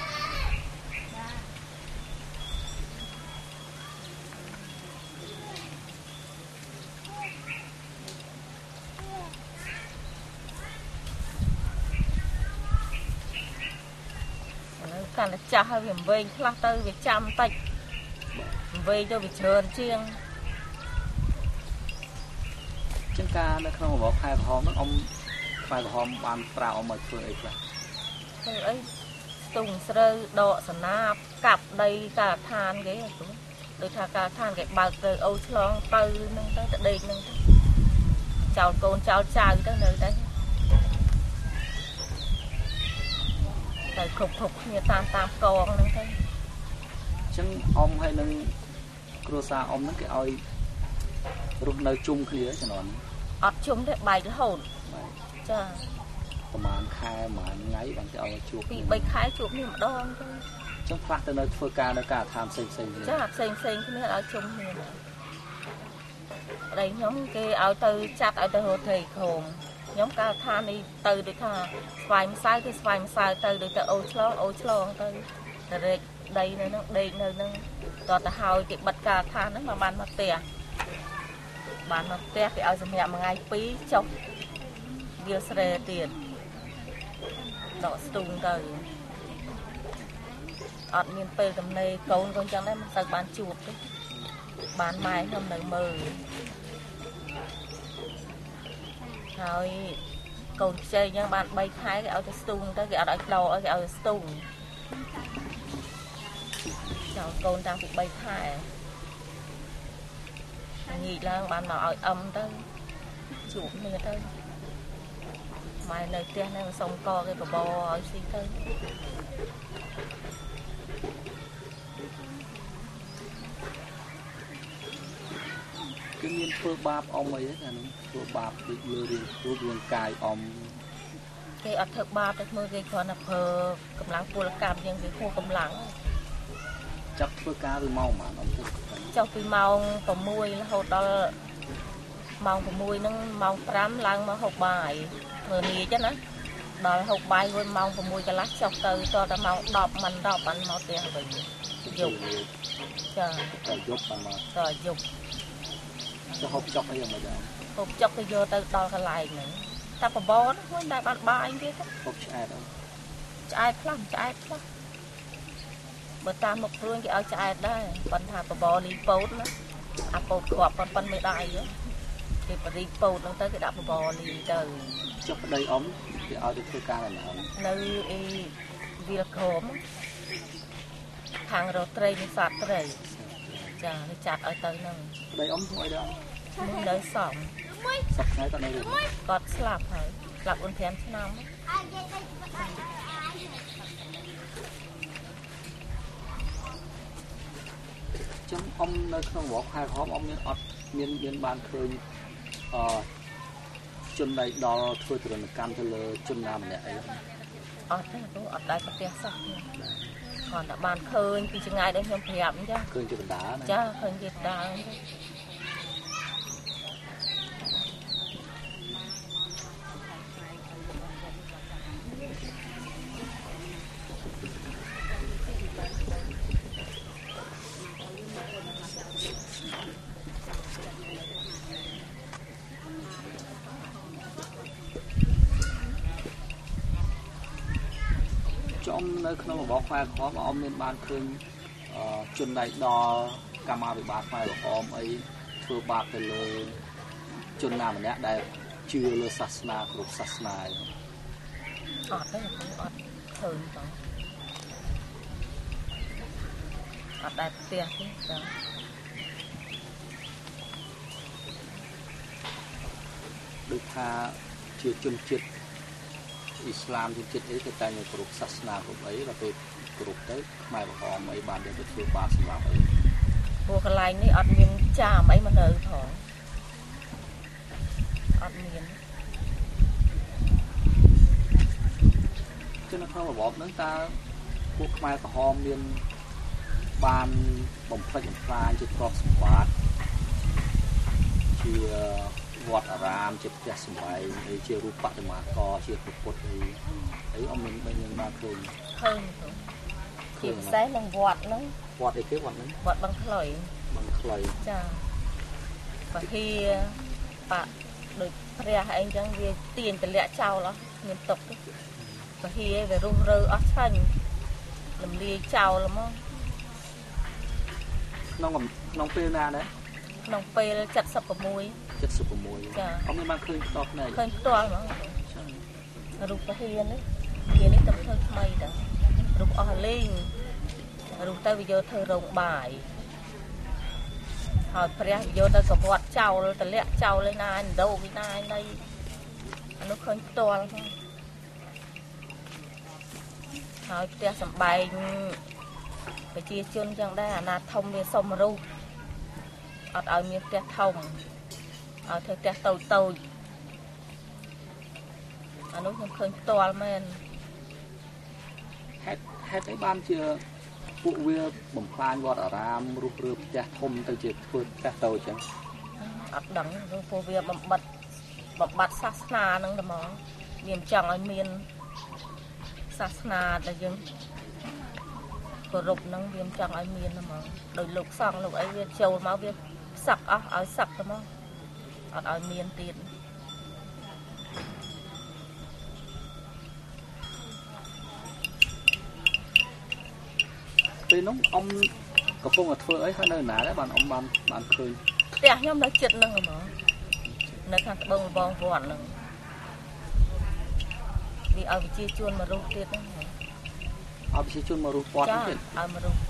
កាន់តែចាស់ហើយវាវែងខ្លះទៅវាចាំតិចវែងទៅវាច្រើនជាងជាងការនៅក្នុងរបបខែក្រហមហ្នឹងអ៊ំខែក្រហមបានប្រើអ៊ំមកធ្វើអីខ្លះធ្វើអីស្ទូងស្រូវដកសណាបកាប់ដីការដ្ឋានគេដូចថាការដ្ឋានគេបើកទៅអូឆ្លងទៅហ្នឹងទៅតដេកហ្នឹងទៅចោលកូនចោលចៅទៅនៅតែទៅគ្រប់គ្រប់គ្នាតាមតាមកងហ្នឹងទៅអញ្ចឹងអ៊ំហើយនឹងគ្រួសារអ៊ំហ្នឹងគេឲ្យរស់នៅជុំគ្នាជំនាន់អត់ជុំទេបែករហូតចាប្រហែលខែប្រហែលថ្ងៃបានគេឲ្យជួបពីបីខែជួបគ្នាម្ដងទៅអញ្ចឹងខ្លះទៅនៅធ្វើការនៅការដ្ឋានផ្សេងផ្សេងចាផ្សេងផ្សេងគ្នាឲ្យជុំគ្នាប្តីខ្ញុំគេឲ្យទៅចាត់ឲ្យទៅរត់ត្រីខំខ្ញុំការដ្ឋាននេះទៅដូចថាស្វាយម្សៅគឺស្វាយម្សៅទៅដូចទៅអូឆ្លងអូឆ្លងទៅតែរែកដីនៅហ្នឹងដេកនៅហ្នឹងតោះទៅហើយគេបិទការដ្ឋានហ្នឹងមកបានមកផ្ទះបានមកផ្ទះគេឲ្យសម្រាប់មួយថ្ងៃពីរចុះវាស្រែទៀតដកស្ទូងទៅអត់មានពេលទំនេរកូនក៏អញ្ចឹងដែរមិនសូវបានជួបទេបានម៉ែខ្ញុំនៅមើលហើយកូនខ្ចីអញ្ចឹងបានបីខែគេឲ្យទៅស្ទូងទៅគេអត់ឲ្យដោឲ្យគេឲ្យស្ទូងចោលកូនតាំងពីបីខែញីឡើងបានមកឲ្យអឹមទៅជួបគ្នាទៅម៉ែនៅផ្ទះនៅសុំកគេបបរឲ្យស៊ីទៅគឺមានធ្វើបាបអ៊ំអីហ្នឹងអានោះធ្វើបាបដូចលើរឿងរូបរាងកាយអ៊ំគេអត់ធ្វើបាបតែមើលគេគ្រាន់តែប្រើកម្លាំងពលកម្មយើងគេហួសកម្លាំងចាប់ធ្វើការឬម៉ោងប៉ុន្មានអ៊ំធ្វើចុះពីម៉ោង6រហូតដល់ម៉ោង6ហ្នឹងម៉ោង5ឡើងមកហូបបាយធ្វើនេះចឹងណាដល់ហូបបាយវិញម៉ោង6កន្លះចុះទៅតតែម៉ោង10មិន10បានមកផ្ទះវិញយប់ចាទៅយប់បានមកទៅយប់ទៅហូបចុកអីយ៉ាងម៉េចដែរហូបចុកទៅយកទៅដល់កន្លែងហ្នឹងតែបបរហ្នឹងមិនដែលបានបាយទេហូបឆ្អែតអត់ឆ្អែតខ្លះឆ្អែតខ្លះបើតាមមុខព្រួយគេឲ្យឆ្អែតដែរប៉ុន្តែបបរលីពោតណាអាពោតគ្រាប់ប៉ុនប៉ុនមិនដៃគេបរិពោតហ្នឹងទៅគេដាក់បបរលីទៅចុះប្តីអ៊ំគេឲ្យទៅធ្វើការនៅនៅអីវាលក្រមខាងរត់ត្រីនេសាទត្រីចាគេចាត់ឲ្យទៅហ្នឹងប្តីអ៊ំធ្វើអីដែរនៅសំសប្តាហ៍គាត់នៅគាត់ស្លាប់ហើយស្លាប់bốn nămឆ្នាំចឹងអ៊ំនៅក្នុងរកខែហមអ៊ំមានអត់មានមានបានឃើញអឺជនដៃដល់ធ្វើទរណកម្មទៅលើជនណាម្នាក់អីអត់ទេព្រោះអត់ដែរប្រទេសសោះគាត់តែបានឃើញពីចម្ងាយដែលខ្ញុំប្រាប់អញ្ចឹងឃើញជាបណ្ដាណាចាឃើញជាបណ្ដាចំនៅក្នុងរបបខ្មែរក្រហមអ៊ំមានបានឃើញជនដៃដល់កម្មាភិបាលខ្មែរក្រហមអីធ្វើបាបទៅលើជនណាម្នាក់ដែលជឿលើសាសនាគ្រប់សាសនាអត់ទេអត់ឃើញទេអត់ដែរផ្ទះទេចាដូចថាជាជនជាតិអ៊ីស្លាមជនជាតិអីគេតែងគ្រប់សាសនាគ្រប់អីដល់ពេលគ្រប់ទៅខ្មែរក្រហមអីបានទៅធ្វើបាបសម្រាប់អីព្រោះកន្លែងនេះអត់មានចាមអីមកនៅផងអត់មានចឹងនៅក្នុងរបបហ្នឹងតើពួកខ្មែរក្រហមមានបានបំផ្លិចបំផ្លាញជាទ្រព្យសម្បត្តិជាវត្តអារាមជាផ្ទះសម្បែងហើយជារូបបដិមាករជាពុទ្ធអីអីអមមានមានបានឃើញឃើញជាពិសេសនឹងវត្តហ្នឹងវត្តអីគេវត្តហ្នឹងវត្តបឹងខ្លុយបឹងខ្លុយចាពហិបៈដូចព្រះអីចឹងវាទាញតម្លាក់ចោលអស់មានຕົកពហិវារុះរើអស់ឆ្ងាញ់លំលាយចោលហ្មងក្នុងក្នុងពេលណាដែរក្នុងពេលเจ็ดสิบหกเจ็ดสิบหกចាអត់មានបានឃើញផ្ទាល់ភ្នែកឃើញផ្ទាល់ហ្មងរូបពហិនេះវានេះទៅធ្វើថ្មីតារូបអស់លេងរូបទៅវាយកធ្វើរោងបាយហើយព្រះយកទៅកវត្តចោលតម្លាក់ចោលឯណាឥណ្ឌូវិណាណៃអានោះឃើញផ្ទាល់ហ្នឹងហើយផ្ទះសម្បែងប្រជាជនចឹងដែរអាណាធំវាសុំរូបអត់ឲ្យមានផ្ទះធំឲ្យធ្វើផ្ទះតូចតូចអានោះខ្ញុំឃើញផ្ទាល់មែនហេតុហេតុអីបានជាពួកវាបំផ្លាញវត្តអារាមរុះរើផ្ទះធំទៅជាធ្វើផ្ទះតូចចឹងអត់ដឹងពួកវាបំបត្តិបំបត្តិសាសនាហ្នឹងតែហ្មងវាមិនចង់ឲ្យមានសាសនាដែលយើងគោរពហ្នឹងវាមិនចង់ឲ្យមានតែហ្មងដោយលោកសង្ឃលោកអីវាចូលមកវាសឹកអស់ឲ្យសឹកតែហ្មងអត់ឲ្យមានទៀតពេលនោះអ៊ំកំពុងតែធ្វើអីហើយនៅណាដែរបានអ៊ំបានបានឃើញផ្ទះខ្ញុំនៅចិត្តហ្នឹងហ្មងនៅខាងត្បូងបងវត្តហ្នឹងវាឲ្យវិជាជួនមករស់ទៀតហ្នឹងឲ្យវិជាជួនមករស់វត្តទៀតឲ្យមករស់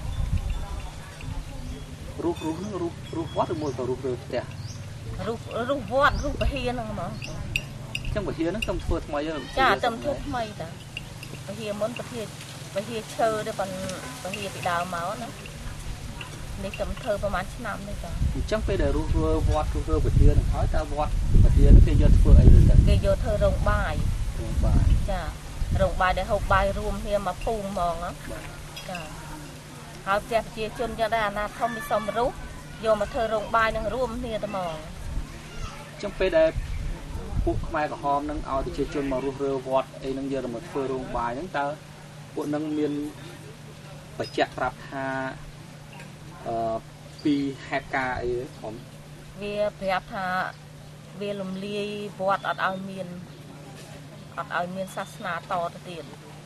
រស់រស់ហ្នឹងរស់រស់វត្តឬមួយក៏រស់រើផ្ទះរស់រស់វត្តរស់ពហិហ្នឹងហ្មងចឹងពហិហ្នឹងខ្ញុំធ្វើថ្មីហើយចាខ្ញុំធ្វើថ្មីតាពហិមុនពហិពហិឈើទៅប៉ុនពហិពីដើមមកណានេះខ្ញុំធ្វើប្រហែលឆ្នាំនេះចាអញ្ចឹងពេលដែលរស់រើវត្តរស់រើពហិហ្នឹងហើយតើវត្តពហិហ្នឹងគេយកធ្វើអីទៅគេយកធ្វើរោងបាយរោងបាយចារោងបាយដែលហូបបាយរួមគ្នាមកពូងហ្មងចាហើយផ្ទះប្រជាជនចឹងដែរអាណាធំវិសមរុះយកមកធ្វើរោងបាយនឹងរួមគ្នាតែហ្មងអញ្ចឹងពេលដែលពួកខ្មែរក្រហមនឹងឲ្យប្រជាជនមករស់រើវត្តអីនឹងយកមកធ្វើរោងបាយហ្នឹងតើពួកនឹងមានបច្ចៈប្រាប់ថាអឺពីហេតុការអីខ្ញុំវាប្រាប់ថាវាលំលាយវត្តអត់ឲ្យមានអត់ឲ្យមានសាសនាតទៅទៀត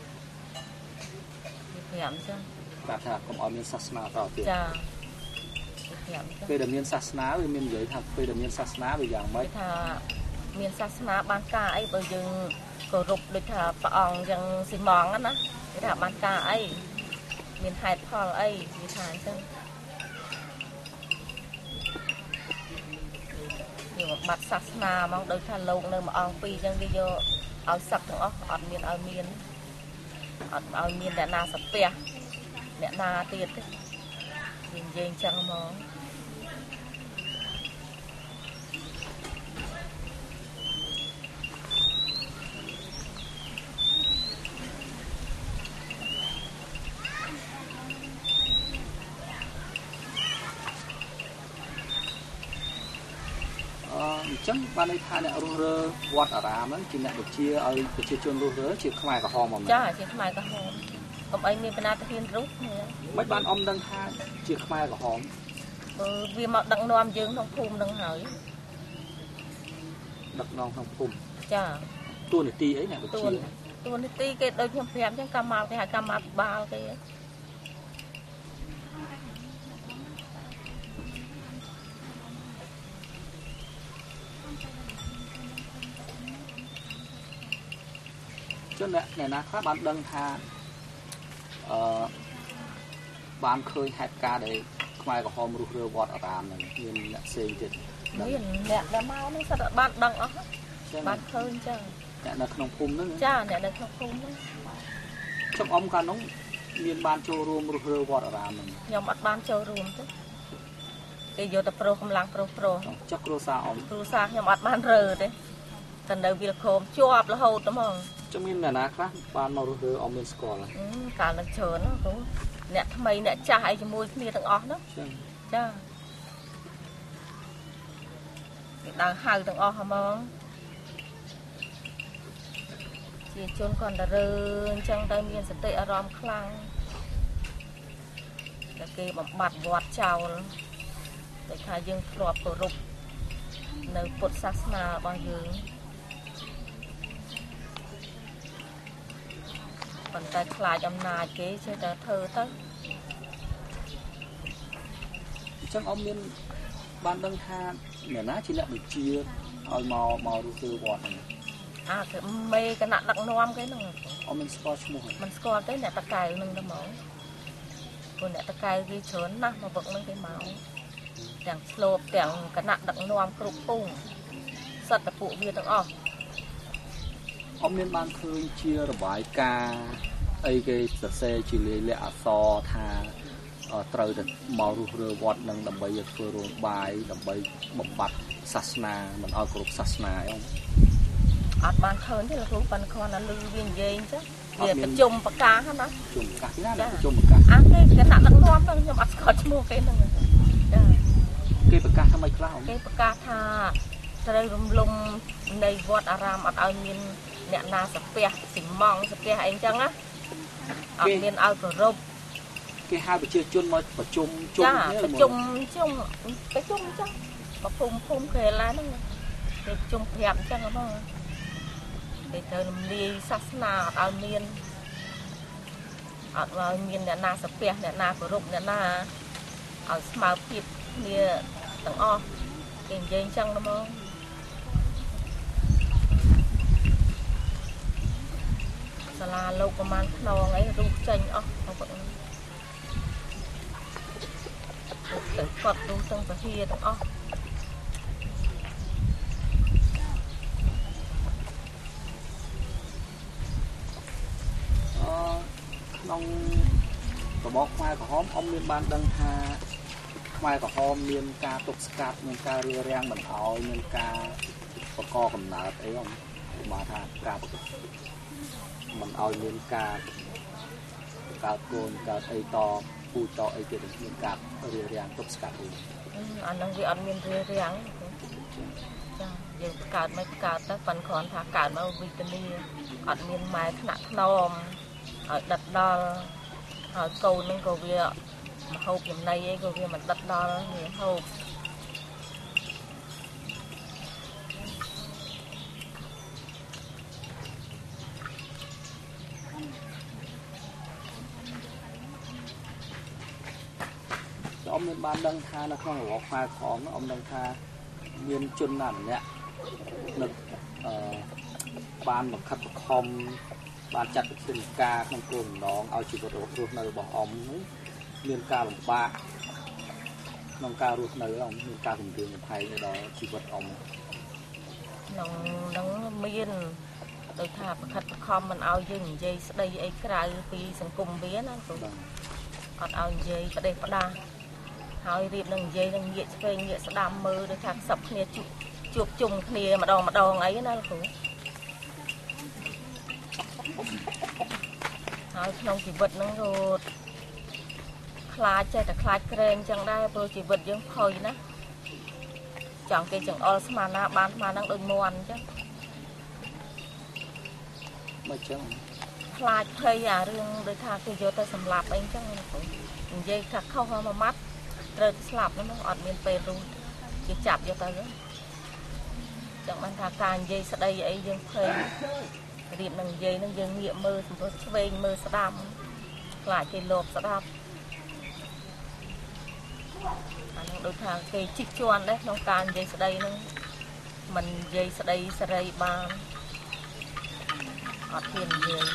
វាប្រាប់អញ្ចឹងប្រាប់ថាកុំឲ្យមានសាសនាតទៀតចាពេលដែលមានសាសនាវាមាននិយាយថាពេលដែលមានសាសនាវាយ៉ាងម៉េចថាមានសាសនាបានការអីបើយើងគោរពដូចថាព្រះអង្គយ៉ាងស៊ីម៉ងណាគេថាបានការអីមានហេតុផលអីវាថាអញ្ចឹងវាបំបត្តិសាសនាហ្មងដូចថាលោកនៅមួយអង្គពីរអញ្ចឹងវាយកឲ្យសឹកទាំងអស់អត់មានឲ្យមានអត់ឲ្យមានអ្នកណាសាពះអ្នកណាទៀតទេនិយាយអញ្ចឹងហ្មងអញ្ចឹងបានន័យថាអ្នករស់រើវត្តអារាមហ្នឹងជាអ្នកវិជាឲ្យប្រជាជនរស់រើជាខ្មែរក្រហមហ្មងចាជាខ្មែរក្រហមកុំអីមានបណ្ណាទាហានរស់គ្នាមិនបានអ៊ំដឹងថាជាខ្មែរក្រហមបើវាមកដឹកនាំយើងក្នុងភូមិហ្នឹងហើយដឹកនាំក្នុងភូមិចាតួនាទីអីអ្នកវិជាតួនាទីគេដូចខ្ញុំប្រាប់អញ្ចឹងកម្មាគេហៅកម្មាភិបាលគេជនអ្នកណាខ្លះបានដឹងថាអឺបានឃើញហេតុការណ៍ដែលខ្មែរក្រហមរុះរើវត្តអារាមហ្នឹងមានអ្នកផ្សេងទៀតមានអ្នកដែលមកហ្នឹងសិតបានដឹងអស់ចបានឃើញចឹងអ្នកនៅក្នុងភូមិហ្នឹងចាអ្នកនៅក្នុងភូមិហ្នឹងខ្ញុំអ៊ំកាលនោះមានបានចូលរួមរស់រើវត្តអារាមហ្នឹងខ្ញុំអត់បានចូលរួមទេគេយកតែប្រុសកម្លាំងប្រុសប្រុសចុះគ្រួសារអ៊ំគ្រួសារខ្ញុំអត់បានរើទេតែនៅវាលខោមជាប់រហូតហ្មងចុះមានអ្នកណាខ្លះបានមករស់រើអ៊ំមានស្គាល់កាលនឹងច្រើនណាគ្រូអ្នកថ្មីអ្នកចាស់អីជាមួយគ្នាទាំងអស់ហ្នឹងចាគេដើរហៅទាំងអស់ហ្មងជាជនគាត់ទៅរើអញ្ចឹងទៅមានសតិអារម្មណ៍ខ្លាំងតែគេបំបត្តិវត្តចោលតែថាយើងធ្លាប់គោរពនៅពុទ្ធសាសនារបស់យើងប៉ុន្តែខ្លាចអំណាចគេចេះតែធ្វើទៅអញ្ចឹងអ៊ំមានបានដឹងថាអ្នកណាជាអ្នកបញ្ជាឲ្យមកមករស់លើវត្តហ្នឹងអាគេមេគណៈដឹកនាំគេហ្នឹងអ៊ំមានស្គាល់ឈ្មោះមិនស្គាល់ទេអ្នកតកៅហ្នឹងទៅមកព្រោះអ្នកតកៅគេច្រើនណាស់មកវឹកហ្នឹងគេមកទាំងឆ្លូបទាំងគណៈដឹកនាំគ្រប់ភូមិសត្វតពួកវាទាំងអស់អ៊ំមានបានឃើញជារបាយការណ៍អីគេសរសេរជាលាយលក្ខណ៍អក្សរថាត្រូវតែមករស់រើវត្តនឹងដើម្បីឲ្យធ្វើរោងបាយដើម្បីបំបត្តិសាសនាមិនឲ្យគោរពសាសនាអ៊ំអត់បានឃើញទេលោកគ្រូប៉ុន្តែគ្រាន់តែឮវានិយាយអញ្ចឹងវាប្រជុំប្រកាសណាប្រជុំប្រកាសណាប្រជុំប្រកាសអាគេគណៈដឹកនាំហ្នឹងខ្ញុំអត់ស្គាល់ឈ្មោះគេហ្នឹងចាគេប្រកាសថាម៉េចខ្លះគេប្រកាសថាត្រូវរំលំនៃវត្តអារាមអត់ឲ្យមានអ្នកណាសាពះស៊ីម៉ង់សាពះអីអញ្ចឹងណាអត់មានឲ្យគោរពគេហៅប្រជាជនមកប្រជុំជុំនេះប្រជុំជុំប្រជុំអញ្ចឹងមកភូមិភូមិគេឡាហ្នឹងគេប្រជុំប្រាប់អញ្ចឹងហ្មងគេត្រូវរំលាយសាសនាអត់ឲ្យមានអត់ឲ្យមានអ្នកណាសាពះអ្នកណាគោរពអ្នកណាឲ្យស្មើភាពគ្នាទាំងអស់គេនិយាយអញ្ចឹងហ្មងសាលាលោកប្រហែលខ្នងអីរូបចេញអស់ទៅគាត់ទៅគាត់រូបទាំងពហិទាំងអស់អឺក្នុងរបបខ្មែរក្រហមអ៊ំមានបានដឹងថាខ្មែរក្រហមមានការទប់ស្កាត់មានការរារាំងមិនឲ្យមានការបង្កកំណើតអីអ៊ំមកថាការមិនឲ្យមានការកើតកូនកើតអីតពូតអីទៀតមានការរារាំងទប់ស្កាត់អីអានឹងវាអត់មានរារាំងចាយើងកើតមិនកើតទៅប៉ុន្តែគ្រាន់ថាកើតមកវិធានីអត់មានម៉ែថ្នាក់ថ្នមឲ្យដិតដល់ហើយកូននឹងក៏វាមហូបចំណីអីក៏វាមិនដិតដល់វាហូបអ៊ំមានបានដឹងថានៅក្នុងរបបខ្មែរក្រហមអ៊ំដឹងថាមានជនណាម្នាក់នៅអឺបានមកខិតបង្ខំបានចាត់វិធានការក្នុងគោលបំណងឲ្យជីវិតរស់នៅរបស់អ៊ំនេះមានការលំបាកក្នុងការរស់នៅអ៊ំមានការគំរាមកំហែងដល់ជីវិតអ៊ំក្នុងនឹងមានដោយថាប្រខិតបង្ខំមិនឲ្យយើងនិយាយស្ដីអីក្រៅពីសង្គមវាណាគ្រូអត់ឲ្យនិយាយផ្ដេសផ្ដាសហើយរៀបនឹងនិយាយនឹងងាកឆ្វេងងាកស្ដាំមើលដូចថាខ្សឹបគ្នាជួបជុំគ្នាម្ដងម្ដងអីណាលោកគ្រូហើយក្នុងជីវិតហ្នឹងរត់ខ្លាចចេះតែខ្លាចក្រែងចឹងដែរព្រោះជីវិតយើងផុយណាចង់គេចង្អុលស្មានណាបានស្មានហ្នឹងដូចមន់អញ្ចឹងមកចឹងខ្លាចភ័យអារឿងដូចថាគេយកទៅសម្លាប់អីអញ្ចឹងណាគ្រូនិយាយថាខុសមួយម៉ាត់ត្រូវស្លាប់ហ្នឹងអត់មានពេលរស់គេចាប់យកទៅចឹងបានថាការនិយាយស្ដីអីយើងភ័យរៀបនឹងនិយាយនឹងយើងងាកមើលសម្រាប់ឆ្វេងមើលស្ដាំខ្លាចគេលបស្ដាប់អានឹងដូចថាគេជីកជាន់ដែរក្នុងការនិយាយស្ដីហ្នឹងមិននិយាយស្ដីសេរីបានអត់ហ៊ាននិយាយ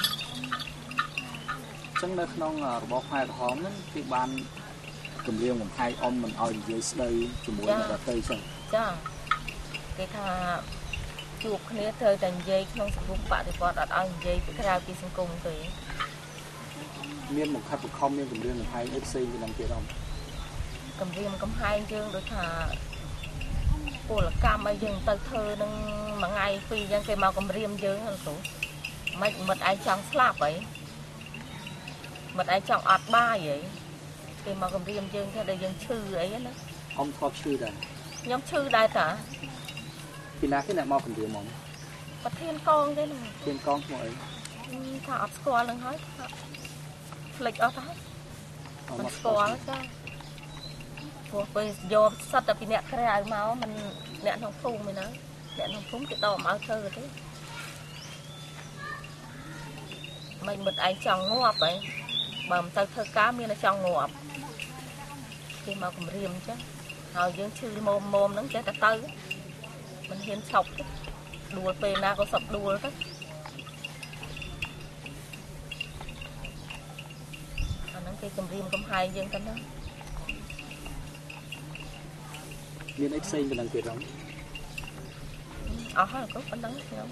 ចឹងនៅក្នុងរបបខ្មែរក្រហមហ្នឹងគេបានគម្រាមកំហែងអ៊ំមិនឲ្យនិយាយស្ដីជាមួយអ្នកដទៃចឹងចាគេថាជួបគ្នាត្រូវតែនិយាយក្នុងសង្គមបដិវត្តអត់ឲ្យនិយាយពីក្រៅពីសង្គមទេមានមកខាត់បខំមានកម្រិតកំហែងអីផ្សេងពីនឹងទៀតអមកម្រិតកំហែងយើងដូចថាពលកម្មអីយើងទៅធ្វើនឹងមួយថ្ងៃពីរយ៉ាងគេមកកម្រាមយើងហ្នឹងគ្រូមិនមិត្តឯងចង់ស្លាប់អីមិត្តឯងចង់អត់បាយអីគេមកកម្រាមយើងថាដែលយើងឈឺអីណាអមធ្លាប់ឈឺដែរខ្ញុំឈឺដែរតាពីណាគេអ្នកមកកម្រាមហ្មងប្រធានកងទេណាប្រធានកងឈ្មោះអីថាអត់ស្គាល់នឹងហើយផ្លេចអស់ទៅមិនស្គាល់ចាព្រោះពេលយកសិតតែពីអ្នកក្រៅមកមិនអ្នកក្នុងភូមិឯណាអ្នកក្នុងភូមិគេដកមកឲ្យធ្វើទេមិនមិត្តឯងចង់ងាប់ហីបើមិនទៅធ្វើការមានតែចង់ងាប់គេមកគម្រាមអញ្ចឹងហើយយើងឈឺមុំមុំហ្នឹងចេះតែទៅមិនហ៊ានឈប់ដួលពេលណាក៏សពដួលទៅអាហ្នឹងគេគម្រាមកំហែងយើងទៅហ្នឹងមានអីផ្សេងពីនឹងទៀតហ្នឹងអស់ហើយក៏ប៉ុណ្្នឹងខ្ញុំ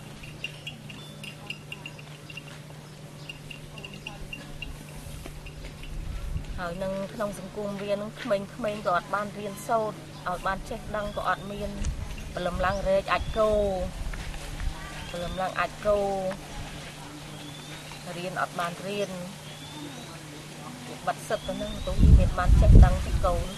ហើយនឹងក្នុងសង្គមវានឹងក្មេងៗក៏អត់បានរៀនសូត្រឲ្យបានចេះដឹងក៏អត់មានព្រលឹមឡើងរែកអាចគោព្រលឹមឡើងអាចគោរៀនអត់បានរៀនបាត់សិតទៅនឹងទៅមានបានចេះដឹងទៅកូន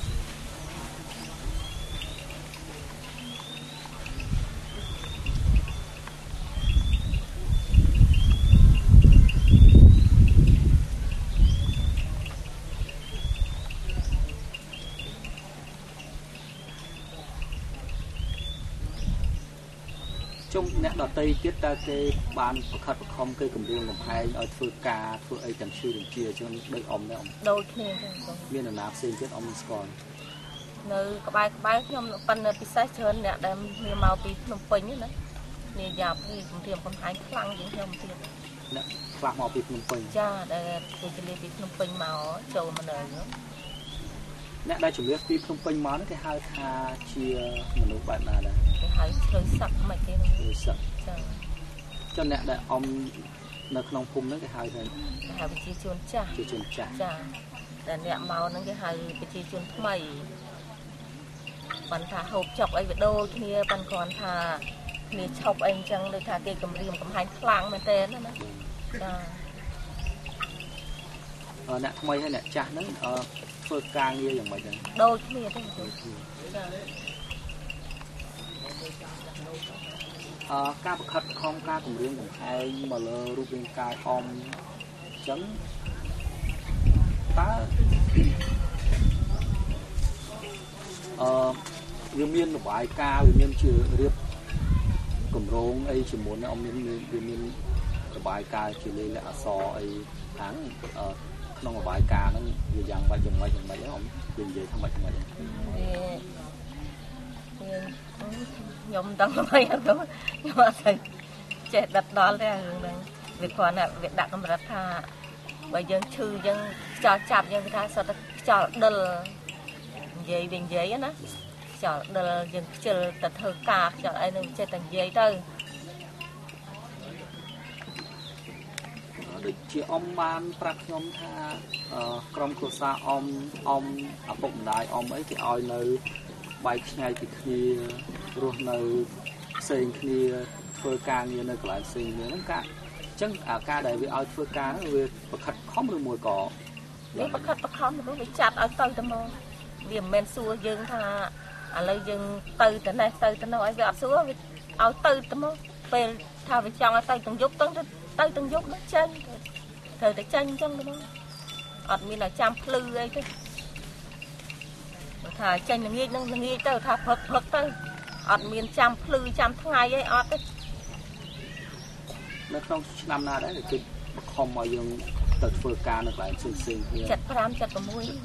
ជុំអ្នកដតីទៀតតើគេបានប្រខិតប្រខំគេគម្រាមកំហែងឲ្យធ្វើការធ្វើអីទាំងឈឺទាំងជាចឹងដូចអមដែរអមដូចគ្នាទេមានអាណាផ្សេងទៀតអមស្គាល់នៅក្បែរក្បែរខ្ញុំប៉ុន្តែពិសេសច្រើនអ្នកដែលមានមកពីភ្នំពេញណានេះយ៉ាប់នេះគម្រាមកំហែងខ្លាំងជាងខ្ញុំទៀតអ្នកខ្លះមកពីភ្នំពេញចាដែលគេជិះពីភ្នំពេញមកចូលមកនៅអ្នកដែលជំនឿពីភ្នំពេញមកហ្នឹងគេហៅថាជាមនុស្សបែបណាដែរគេហៅឆ្លើយសឹកមិនគេឆ្លើយសឹកចាចុះអ្នកដែលអមនៅក្នុងភូមិហ្នឹងគេហៅថាគេហៅប្រជាជនចាស់ប្រជាជនចាស់ចាតែអ្នកមកហ្នឹងគេហៅប្រជាជនថ្មីប៉ុន្តែហូបចុកអីវាដូចគ្នាប៉ុន្តែគ្រាន់ថាគ្នាឈប់អីអញ្ចឹងដូចថាគេគម្រាមកំហែងខ្លាំងមែនតើណាចាអឺអ្នកថ្មីហើយអ្នកចាស់ហ្នឹងអឺធ្វើការងារយ៉ាងម៉េចដែរដូចគ្នាទេដូចគ្នាចាអឺការប្រខិតខំការគម្រាមកំហែងមកលើរូបរាងកាយអមអញ្ចឹងតើអឺវាមានរបាយការណ៍វាមានជារៀបគម្រោងអីជាមួយនឹងអមមានវាមានរបាយការណ៍ជាលេខអក្សរអីខាងអឺក្នុងរបាយការណ៍ហ្នឹងវាយ៉ាងម៉េចយ៉ាងម៉េចយ៉ាងម៉េចអមនិយាយថាម៉េចម៉េចខ្ញុំដឹងហើយអត់ទៅខ្ញុំអត់ទៅចេះដិតដល់ទេរឿងហ្នឹងវាគ្រាន់តែវាដាក់កម្រិតថាបើយើងឈឺយើងខ្យល់ចាប់យើងថាសុទ្ធតែខ្យល់ដិលនិយាយវិញនិយាយណាខ្យល់ដិលយើងខ្ជិលទៅធ្វើការខ្យល់អីនឹងចេះតែនិយាយទៅដូចជាអមបានប្រាប់ខ្ញុំថាក្រុមគ្រួសារអមអមឪពុកម្ដាយអមអីគេឲ្យនៅបែកឆ្ងាយពីគ្នារស់នៅផ្សេងគ្នាធ្វើការងារនៅកន្លែងផ្សេងគ្នាហ្នឹងការអញ្ចឹងអាការដែលវាឲ្យធ្វើការហ្នឹងវាប្រខិតខំឬមួយក៏វាប្រខិតប្រខំទៅវាចាត់ឲ្យទៅទៅមកវាមិនមែនសួរយើងថាឥឡូវយើងទៅទៅនេះទៅទៅនោះអីវាអត់សួរវាឲ្យទៅទៅមកពេលថាវាចង់ឲ្យទៅទាំងយប់ទៅទៅទាំងយប់នោះចេញត្រូវតែចេញអញ្ចឹងទៅមកអត់មានឲ្យចាំភ្លឺអីទេថាចេញល្ងាចនឹងល្ងាចទៅថាព្រឹកព្រឹកទៅអត់មានចាំភ្លឺចាំថ្ងៃអីអត់ទេនៅក្នុងឆ្នាំណាដែរគឺបខំឲ្យយើងទៅធ្វើការនៅកន្លែងផ្សេងផ្សេងគ្នា седប្រាំ седប្រាំចា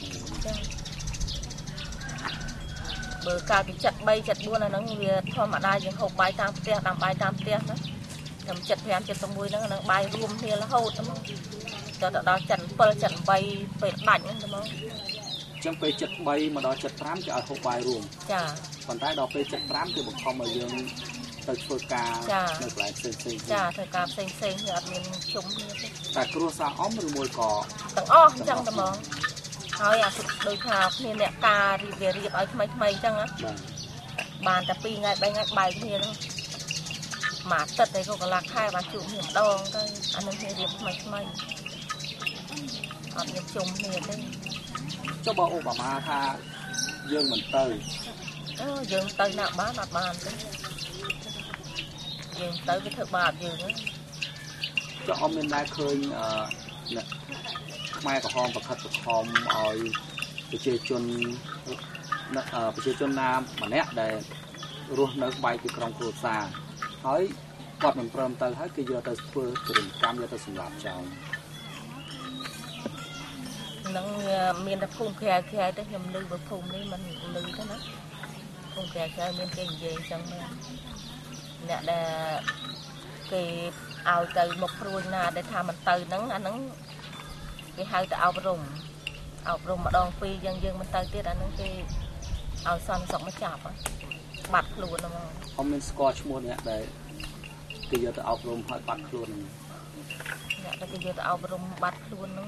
បើកាលពីседបីседបួនអាហ្នឹងវាធម្មតាយើងហូបបាយតាមផ្ទះតាមបាយតាមផ្ទះណាតាមседប្រាំ седប្រាំហ្នឹងហ្នឹងបាយរួមគ្នារហូតទៅមកដល់ដល់сед bảy сед bảyពេលដាច់ហ្នឹងទៅមកចឹងពេលចិត្តបីមកដល់ចិត្តប្រាំគេឲ្យហូបបាយរួមចាប៉ុន្តែដល់ពេលចិត្តប្រាំគេបង្ខំឲ្យយើងទៅធ្វើការនៅកន្លែងផ្សេងផ្សេងចាធ្វើការផ្សេងផ្សេងគឺអត់មានជុំគ្នាទេតែគ្រួសារអមឬមួយក៏ទាំងអស់អញ្ចឹងតែហ្មងហើយអាដូចថាគ្នាអ្នកការរៀបរៀបឲ្យថ្មីថ្មីអញ្ចឹងណាបានតែពីរថ្ងៃបីថ្ងៃបាយគ្នាហ្នឹងមកទឹកតែក៏កន្លះខែបានជួបគ្នាម្ដងទៅអានឹងគ្នារៀបថ្មីថ្មីអត់មានជុំគ្នាទេចុះបើអូបាម៉ាថាយើងមិនទៅអូយើងទៅណាបានអត់បានទេយើងទៅវាធ្វើបាបយើងចុះអមមានដែរឃើញអឺខ្មែរក្រហមប្រខិតប្រខំឲ្យប្រជាជនប្រជាជនណាម្នាក់ដែលរស់នៅក្បែរពីក្រុងគ្រួសារហើយគាត់មិនព្រមទៅហើយគេយកទៅធ្វើគ្រឿងកម្មយកទៅសម្លាប់ចោលនឹងមានតែភូមិក្រៅក្រៅទៅខ្ញុំឮបើភូមិនេះมันឮទៅណាភូមិក្រៅក្រៅមានគេនិយាយអញ្ចឹងមែនអ្នកដែលគេឲ្យទៅមកព្រួយណាដែលថាមិនទៅហ្នឹងអាហ្នឹងគេហៅទៅអប់រំអប់រំម្ដងពីរយ៉ាងយើងមិនទៅទៀតអាហ្នឹងគេឲ្យសន្តិសុខមកចាប់បាត់ខ្លួនហ្មងអមមានស្គាល់ឈ្មោះអ្នកដែលគេយកទៅអប់រំហើយបាត់ខ្លួនអ្នកដែលគេយកទៅអប់រំបាត់ខ្លួនហ្នឹង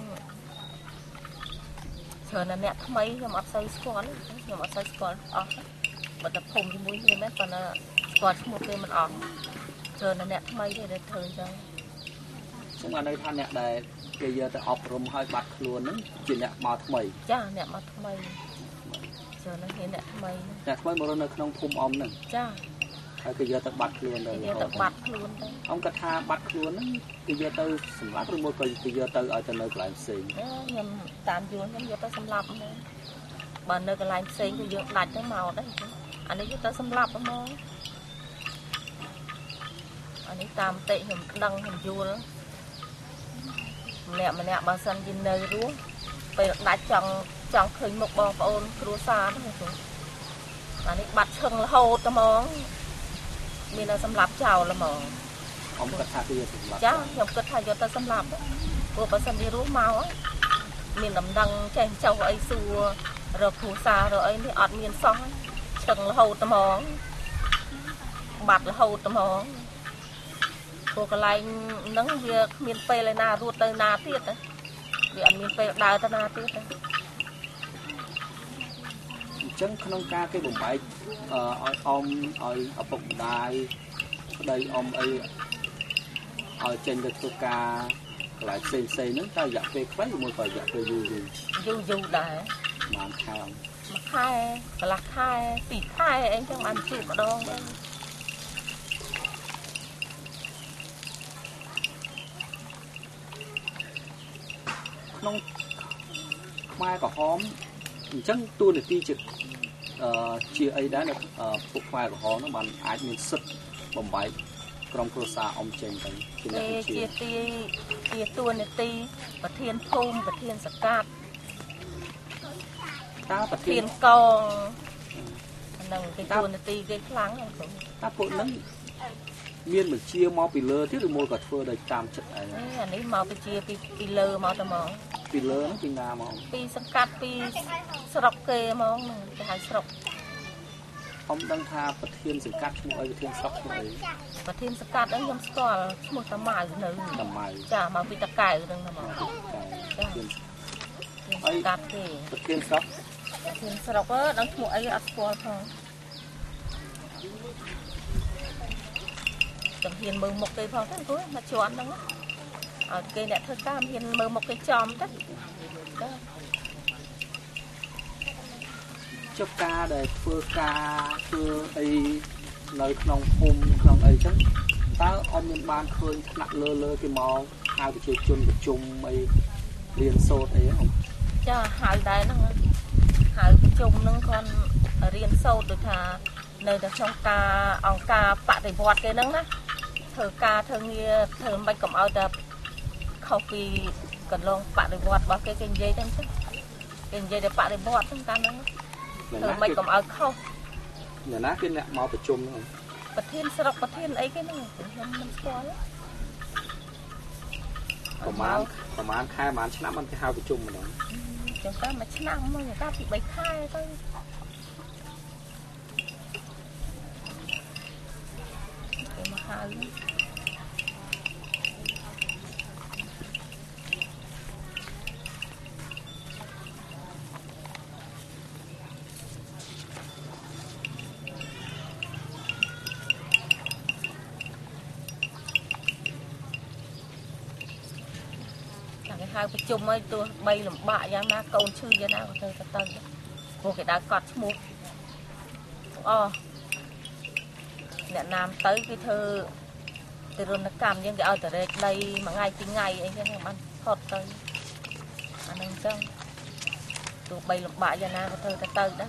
ច្រើនណាស់អ្នកថ្មីខ្ញុំអត់សូវស្គាល់ខ្ញុំអត់សូវស្គាល់អស់បើតែភូមិជាមួយគ្នាមែនប៉ុន្តែស្គាល់ឈ្មោះគេមិនអស់ច្រើនណាស់អ្នកថ្មីទេដែលធ្វើអញ្ចឹងខ្ញុំបានន័យថាអ្នកដែលគេយកទៅអប់រំហើយបាត់ខ្លួនហ្នឹងជាអ្នកមកថ្មីចាអ្នកមកថ្មីច្រើនណាស់គេអ្នកថ្មីអ្នកថ្មីមករស់នៅក្នុងភូមិអមហ្នឹងចាហើយគេយកទៅបាត់ខ្លួនទៅយកទៅបាត់ខ្លួនទៅអង្គគាត់ថាបាត់ខ្លួនហ្នឹងគេយកទៅសម្លាប់ឬមួយក៏គេយកទៅឲ្យទៅនៅកន្លែងផ្សេងខ្ញុំតាមយល់ខ្ញុំយកទៅសម្លាប់ហ្នឹងបើនៅកន្លែងផ្សេងគឺយើងដាច់ទៅមកដែរអានេះយកទៅសម្លាប់ហ្មងអានេះតាមតិខ្ញុំដឹងខ្ញុំយល់ម្នាក់ម្នាក់បើសិនជានៅរស់ពេលដាច់ចង់ចង់ឃើញមុខបងប្អូនគ្រួសារហ្នឹងអានេះបាត់ឈឹងរហូតហ្មងមានតែសម្លាប់ចោលហ្មងអមគាត់ថាគេសម្លាប់ចាខ្ញុំគិតថាយកទៅសម្លាប់ព្រោះបើសិនជារស់មកមានដំណឹងចេះចោលអីសួររកគ្រួសាររកអីនេះអត់មានសោះឈឹងរហូតហ្មងបាត់រហូតហ្មងព្រោះកន្លែងហ្នឹងវាគ្មានពេលឯណារត់ទៅណាទៀតណាវាអត់មានពេលដើរទៅណាទៀតទេអញ្ចឹងក្នុងការគេបំបែកឲ្យអមឲ្យឪពុកម្ដាយប្តីអមអីឲ្យចេញទៅធ្វើការកន្លែងផ្សេងផ្សេងហ្នឹងតើរយៈពេលខ្លីមួយក៏រយៈពេលយូរយូរយូរយូរដែរប្រហែលខែមួយខែកន្លះខែពីរខែអីចឹងបានជួបម្ដងក្នុងខ្មែរក្រហមអញ្ចឹងតួនាទីជាអឺជាអីដែរនៅពុកខ្មែរក្រហមហ្នឹងបានអាចមានសិទ្ធិបំបែកក្រុមគ្រួសារអមចេញទៅជាអ្នកជាទីជាតួនាទីប្រធានភូមិប្រធានសកាត់តើប្រធានកងហ្នឹងគេតួនាទីគេខ្លាំងហ្នឹងតើពួកហ្នឹងមានបញ្ជាមកពីលើទៀតឬមួយក៏ធ្វើដោយតាមចិត្តឯងអានេះមកបញ្ជាពីពីលើមកតែហ្មងពីលើហ្នឹងពីណាមកពីសង្កាត់ពីស្រុកគេហ្មងគេហៅស្រុកអមដឹងថាប្រធានសង្កាត់ឈ្មោះអីប្រធានស្រុកឈ្មោះអីប្រធានសង្កាត់ហ្នឹងខ្ញុំស្គាល់ឈ្មោះតាម៉ៅនៅតាម៉ៅចាមកពីតកៅហ្នឹងហ្មងចាសង្កាត់គេប្រធានស្រុកប្រធានស្រុកហ្នឹងឈ្មោះអីអត់ស្គាល់ផងចាំហ៊ានមើលមុខគេផងទៅព្រោះមកជាន់ហ្នឹងឲ្យគេអ្នកធ្វើការហ៊ានមើលមុខគេចំទៅចាចុះការដែលធ្វើការធ្វើអីនៅក្នុងភូមិក្នុងអីចឹងតើអត់មានបានឃើញថ្នាក់លើលើគេមកហៅប្រជាជនប្រជុំអីរៀនសូត្រអីហ្នឹងចាហៅដែរហ្នឹងហៅប្រជុំហ្នឹងគាត់រៀនសូត្រដូចថានៅតែក្នុងការអង្គការបដិវត្តគេហ្នឹងណាធ្វើការធ្វើងារធ្វើមិនកុំឲ្យតែខុសពីកន្លងបដិវត្តរបស់គេគេនិយាយទៅគេនិយាយតែបដិវត្តហ្នឹងតាមហ្នឹងធ្វើមិនកុំឲ្យខុសអ្នកណាគេអ្នកមកប្រជុំហ្នឹងប្រធានស្រុកប្រធានអីគេហ្នឹងខ្ញុំមិនស្គាល់ប្រហែលប្រហែលខែប្រហែលឆ្នាំមិនគេហៅប្រជុំម្ដងចឹងតាមមួយឆ្នាំមួយកាពីបីខែទៅគេមកហៅហៅប្រជុំឲ្យទោះបីលំបាកយ៉ាងណាកូនឈឺយ៉ាងណាក៏ទៅទៅទៅព្រោះគេដើរកត់ឈ្មោះអូអ្នកណាមទៅគេធ្វើទៅរនកម្មយើងគេឲ្យតរែកដីមួយថ្ងៃពីរថ្ងៃអីចឹងបានផុតទៅអានឹងចឹងទោះបីលំបាកយ៉ាងណាក៏ទៅទៅទៅដែរ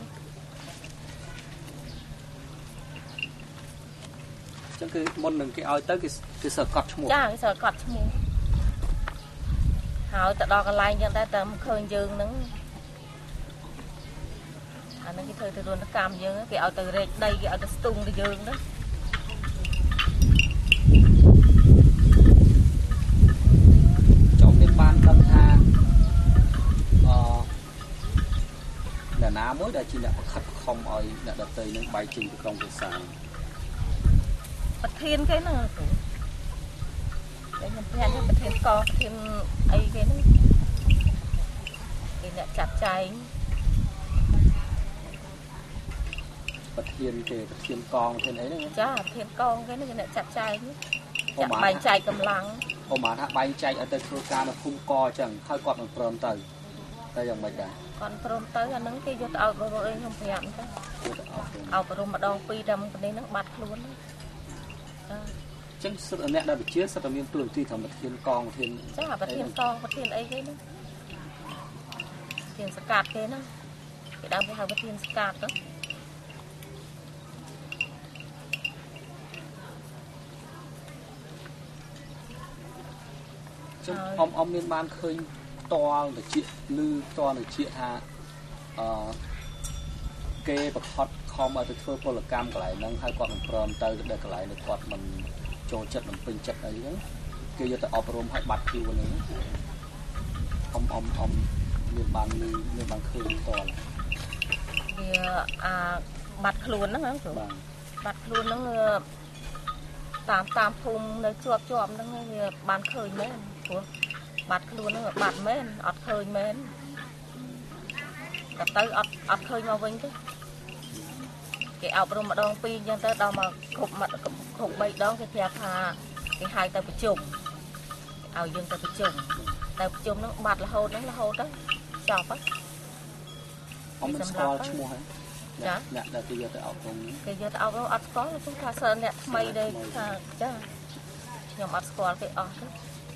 ចឹងគឺមុននឹងគេឲ្យទៅគេគេសើកត់ឈ្មោះចាគេសើកត់ឈ្មោះហើយទៅដល់កន្លែងចឹងដែរតែឃើញយើងហ្នឹងអាហ្នឹងគេធ្វើទៅរនកម្មយើងគេឲ្យទៅរែកដីគេឲ្យទៅស្ទុងទៅយើងណាចូលមានបានដឹងថាអឺអ្នកណាមួយដែលជាអ្នកប្រខិតខំឲ្យអ្នកដទៃនឹងបាយជិញទៅក្នុងភាសាប្រធានគេហ្នឹងគ្រូតែខ្ញុំប្រាប់ថាប្រធានកងប្រធានអីគេហ្នឹងគេអ្នកចាត់ចែងប្រធានគេប្រធានកងប្រធានអីហ្នឹងចាប្រធានកងគេហ្នឹងគេអ្នកចាត់ចែងចាត់បែងចែកកម្លាំងអូម៉ាថាបែងចែកឲ្យទៅធ្វើការនៅភូមិកអញ្ចឹងហើយគាត់មិនព្រមទៅតែយ៉ាងម៉េចដែរគាត់ព្រមទៅអាហ្នឹងគេយកទៅឲ្យបរិយាខ្ញុំប្រាប់ទៅឲ្យបរិមម្ដងពីរតែមុខនេះហ្នឹងបាត់ខ្លួនចាចឹងសិទ្ធិអ្នកដែលវិជាសិទ្ធិមានទូរទស្សន៍ធម្មធានកងធានចាប្រធានកងប្រធានអីគេហ្នឹងប្រធានសកាត់គេហ្នឹងគេដើមគេហៅប្រធានសកាត់ទៅចឹងអមអមមានបានឃើញផ្ទាល់ទៅជាឬផ្ទាល់ទៅជាថាអឺគេប្រខត់ខំឲ្យទៅធ្វើពលកម្មកន្លែងហ្នឹងហើយគាត់មិនព្រមទៅដល់កន្លែងនេះគាត់មិនចូលចិត្តមិនពេញចិត្តអីហ្នឹងគេយកទៅអប់រំឲ្យបាត់ខ្លួនហ្នឹងអមអមអមមានបានមានបានឃើញផ្ទាល់វាអាបាត់ខ្លួនហ្នឹងហ្នឹងបាទបាត់ខ្លួនហ្នឹងតាមតាមភូមិនៅជាប់ជាប់ហ្នឹងវាបានឃើញមែនព្រោះបាត់ខ្លួនហ្នឹងបាត់មែនអត់ឃើញមែនតែទៅអត់អត់ឃើញមកវិញទេគេអប់រំម្ដងពីរអញ្ចឹងទៅដល់មកគ្រប់គ្រប់បីដងគេប្រាប់ថាគេហៅទៅប្រជុំឲ្យយើងទៅប្រជុំទៅប្រជុំហ្នឹងបាត់រហូតហ្នឹងរហូតទៅចប់ហ្នឹងអមស្គាល់ឈ្មោះហ្នឹងចាអ្នកដែលគេយកទៅអប់រំគេយកទៅអប់រំអត់ស្គាល់គឺថាសិនអ្នកថ្មីដែលថាចាខ្ញុំអត់ស្គាល់គេអស់ទេ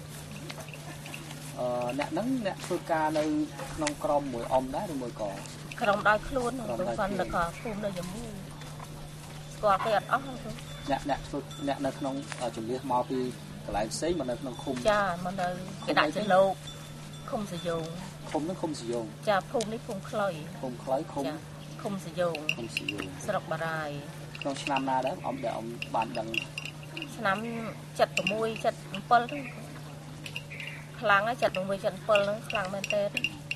អឺអ្នកហ្នឹងអ្នកធ្វើការនៅក្នុងក្រុមមួយអមដែរឬមួយក៏ក្រុមដោយខ្លួនព្រោះគាត់នៅក៏ភូមិនៅជាមួយស្គាល់គេអត់អស់អ្នកអ្នកធ្វើអ្នកនៅក្នុងជំនះមកពីកន្លែងផ្សេងមកនៅក្នុងឃុំចាមកនៅគេដាក់ជាលោកឃុំសយងឃុំហ្នឹងឃុំសយងចាភូមិនេះភូមិខ្លុយភូមិខ្លុយឃុំឃុំសយងឃុំសយងស្រុកបារាយក្នុងឆ្នាំណាដែរអមដែលអមបានដឹងឆ្នាំเจ็ดหก เจ็ดเจ็ด ទៅខ្លាំងហើយเจ็ดหก เจ็ดเจ็ด ហ្នឹងខ្លាំងមែនតើ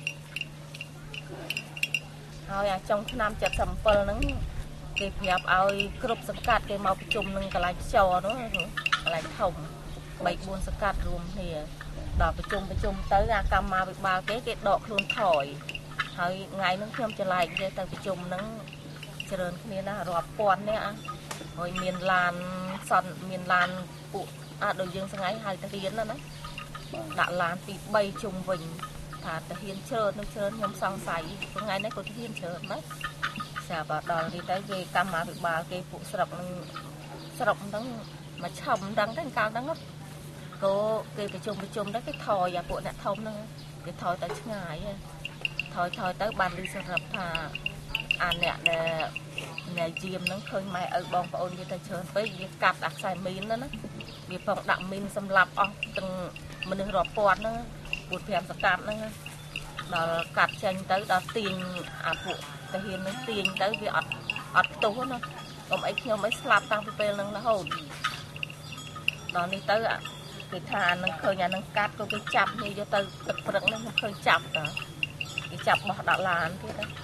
ហើយអាចុងឆ្នាំเจ็ดสิบเจ็ดហ្នឹងគេប្រាប់ឲ្យគ្រប់សង្កាត់គេមកប្រជុំនឹងកន្លែងខ្យល់នោះកន្លែងធំបីបួនសង្កាត់រួមគ្នាដល់ប្រជុំប្រជុំទៅអាកម្មាវិបាលគេគេដកខ្លួនថយហើយថ្ងៃហ្នឹងខ្ញុំចលែកគេទៅប្រជុំហ្នឹងច្រើនគ្នាណារាប់ពាន់នេះហើយមានឡានសន្តិមានឡានពួកអាដូចយើងស្ងៃហើយទៅរៀនណាណាដាក់ឡានពីបីជុំវិញថាទៅហ៊ានច្រើននឹងច្រើនខ្ញុំសង្ស័យថ្ងៃនេះគាត់ហ៊ានច្រើនណាស្រាប់ដល់នេះទៅគេកម្មាភិបាលគេពួកស្រុកនឹងស្រុកហ្នឹងមកឆំដឹងតែកាលហ្នឹងក៏គេប្រជុំប្រជុំទៅគេថយអាពួកអ្នកធំហ្នឹងគេថយទៅឆ្ងាយថយថយទៅបានឮសម្រាប់ថាអាអ្នកដែលអ្នកជាមហ្នឹងឃើញម៉ែឪបងប្អូនវាទៅច្រើនពេកវាកាត់អាខ្សែមីនហ្នឹងណាវាផងដាក់មីនសម្រាប់អស់ទាំងមនុស្សរាប់ពាន់ហ្នឹងពួតប្រាំសកាត់ហ្នឹងដល់កាត់ចេញទៅដល់ទាញអាពួកតាហ៊ាននឹងទាញទៅវាអត់អត់ផ្ទុះណាកុំអីខ្ញុំអីស្លាប់តាំងពីពេលហ្នឹងរហូតដល់នេះទៅគេថានឹងឃើញអានឹងកាត់ក៏គេចាប់នេះយកទៅទឹកព្រឹកហ្នឹងខ្ញុំឃើញចាប់តាគេគេចាប់បោះដាក់ឡានទៀតណា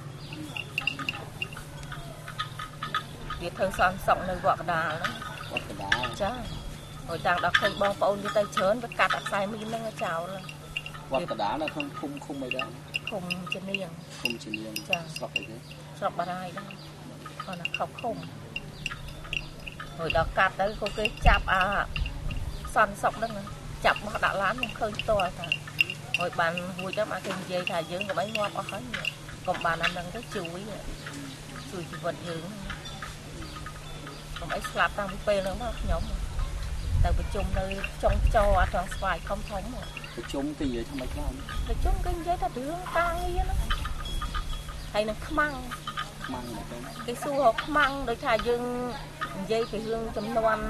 វាធ្វើសន្សំនៅវត្តកដាលហ្នឹងវត្តកដាលចាហើយតាំងដល់ឃើញបងប្អូនវាទៅច្រើនវាកាត់អាខ្សែមីនហ្នឹងចោលវត្តកដាលនៅក្នុងឃុំឃុំអីដែរឃុំជានាងឃុំជានាងចាស្រុកអីទេស្រុកបារាយដែរគាត់ណាខុសឃុំហើយដល់កាត់ទៅក៏គេចាប់អាសន្សំហ្នឹងចាប់បោះដាក់ឡានខ្ញុំឃើញផ្ទាល់ថាហើយបានរួចទៅមកគេនិយាយថាយើងក៏មិនងាប់អស់ហើយកុំបានអាហ្នឹងទៅជួយជួយជីវិតយើងកុំអីស្លាប់តាំងពីពេលហ្នឹងមកខ្ញុំទៅប្រជុំនៅចុងចអត់ចង់ស្វាយខំធំប្រជុំគេនិយាយថាម៉េចខ្លះប្រជុំគេនិយាយថារឿងការងារហ្នឹងហើយនឹងខ្មាំងខ្មាំងគេសួរខ្មាំងដូចថាយើងនិយាយពីរឿងចំនួន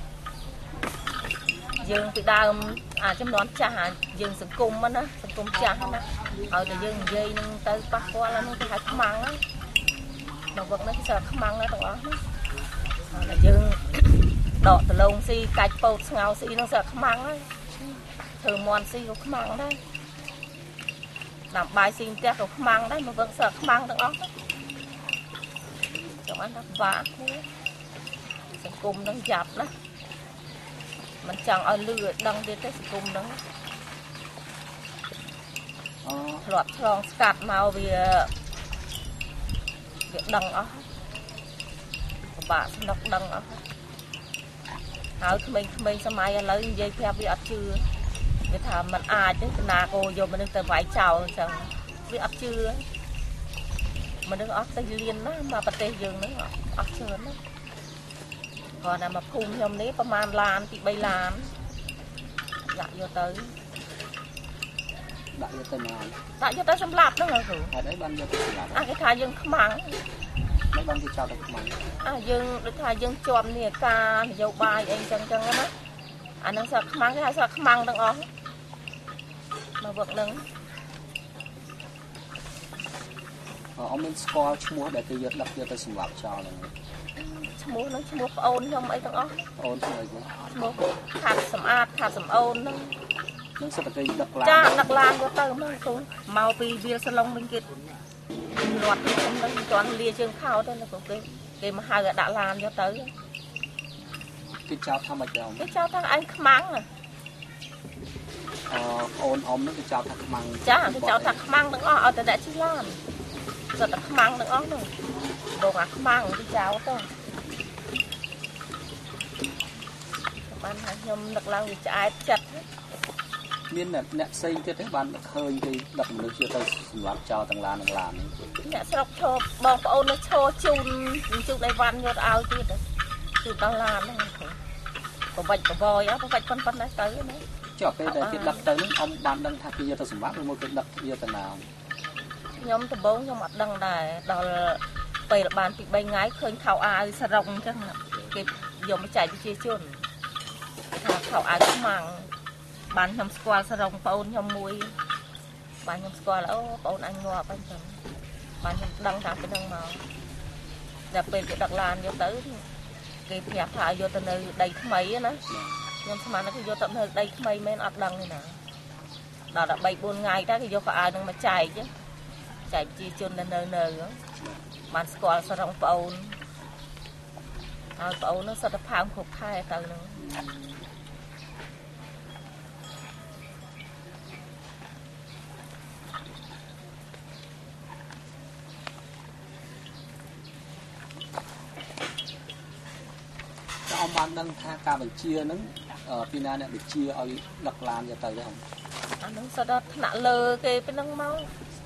យើងពីដើមអាចំនួនចាស់យើងសង្គមហ្នឹងណាសង្គមចាស់ណាហើយតែយើងនិយាយនឹងទៅប៉ះពាល់ហ្នឹងគេហៅខ្មាំងហ្នឹងមកវឹកនេះគេសើខ្មាំងណាទាំងអស់ណាហើយតែយើងដកដលងស៊ីកាច់ពោតស្ងោស៊ីហ្នឹងសើខ្មាំងហើយធ្វើមន់ស៊ីក៏ខ្មាំងដែរតាមបាយស៊ីផ្ទះក៏ខ្មាំងដែរមកវឹកសើខ្មាំងទាំងអស់ចាំបានថាបាក់គូសង្គមហ្នឹងចាប់ណាมันចង់ឲ្យលឺឲ្យដឹងទៀតទេសង្គមហ្នឹងអឺធ្លាប់ឆ្លងស្កាត់មកវាវាដឹងអស់ពិបាកស្នុកដឹងអស់ហើយក្មេងៗសម័យឥឡូវនិយាយប្រាប់វាអត់ជឿវាថាมันអាចទេតាគោយកមនុស្សទៅវាយចោលអញ្ចឹងវាអត់ជឿមនុស្សអត់ទៅលៀនណាមកប្រទេសយើងហ្នឹងអត់ជឿណាគាត់ណាមកភូមិខ្ញុំនេះប្រហែលឡានពីបីឡានដាក់យកទៅដាក់យកទៅណាដាក់យកទៅសម្លាប់ហ្នឹងគ្រូហេតុអីបានយកទៅសម្លាប់អាគេថាយើងខ្មាំងមិនបានគេចោលទៅខ្មាំងអាយើងដូចថាយើងជាប់នេះការនយោបាយអីចឹងចឹងណាអាហ្នឹងសើខ្មាំងគេហៅសើខ្មាំងទាំងអស់មកវឹកហ្នឹងអមមានស្គាល់ឈ្មោះដែលគេយកដឹកយកទៅសម្លាប់ចោលហ្នឹងឈ្មោះហ្នឹងឈ្មោះប្អូនខ្ញុំអីទាំងអស់ប្អូនខ្ញុំអីគេឈ្មោះខាត់សម្អាតខាត់សំអូនហ្នឹងនឹងសិតតែដឹកឡានចាដឹកឡានយកទៅមកគ្រូមកពីវាលសឡុងវិញគេលាត់ខ្ញុំហ្នឹងមិនទាន់លាជើងខោទេណាគ្រូគេគេមកហៅឲ្យដាក់ឡានយកទៅគេចោលថាម៉េចដែរគេចោលថាឯងខ្មាំងអឺប្អូនអ៊ំហ្នឹងគេចោលថាខ្មាំងចាគេចោលថាខ្មាំងទាំងអស់ឲ្យតែដាក់ជិះឡានសិតតែខ្មាំងទាំងអស់ហ្នឹងដងអាខ្មាំងគេចោលទៅបានថាខ្ញុំនឹកឡើងវាឆ្អែតចិត្តមានអ្នកផ្សេងទៀតទេបានឃើញគេដឹកមនុស្សយកទៅសម្រាប់ចោលទាំងឡានទាំងឡាននេះអ្នកស្រុកឈរបងប្អូននៅឈរជូនជូនដៃវ៉ាន់យកឲ្យទៀតជូនដល់ឡានហ្នឹងប្រវិចប្រវយអស់ប្រវិចប៉ុណ្ប៉ុណ្ណេះទៅណាចុះពេលដែលគេដឹកទៅហ្នឹងអ៊ំបានដឹងថាគេយកទៅសម្រាប់ឬមកគេដឹកយកទៅណាខ្ញុំដំបូងខ្ញុំអត់ដឹងដែរដល់ពេលបានពីបីថ្ងៃឃើញខោអាវសរុងអញ្ចឹងគេយកមកចែកប្រជាជនថាខោអាវខ្មាំងបានខ្ញុំស្គាល់សរុងប្អូនខ្ញុំមួយបានខ្ញុំស្គាល់អូប្អូនអញងាប់អញ្ចឹងបានខ្ញុំដឹងថាពីនឹងមកដល់ពេលគេដឹកឡានយកទៅគេប្រាប់ថាយកទៅនៅដីថ្មីណាខ្ញុំស្មានថាគេយកទៅនៅដីថ្មីមែនអត់ដឹងទេណាដល់ដល់បីបួនថ្ងៃតែគេយកខោអាវនឹងមកចែកចែកប្រជាជននៅនៅបានស្គាល់សរុងប្អូនហើយប្អូននោះសុទ្ធតែផើមគ្រប់ខែទៅនឹងអ៊ំបានដឹងថាការបញ្ជាហ្នឹងពីណាអ្នកបញ្ជាឲ្យដឹកឡានយកទៅទេអ៊ំអាហ្នឹងសុទ្ធតែថ្នាក់លើគេពីហ្នឹងមក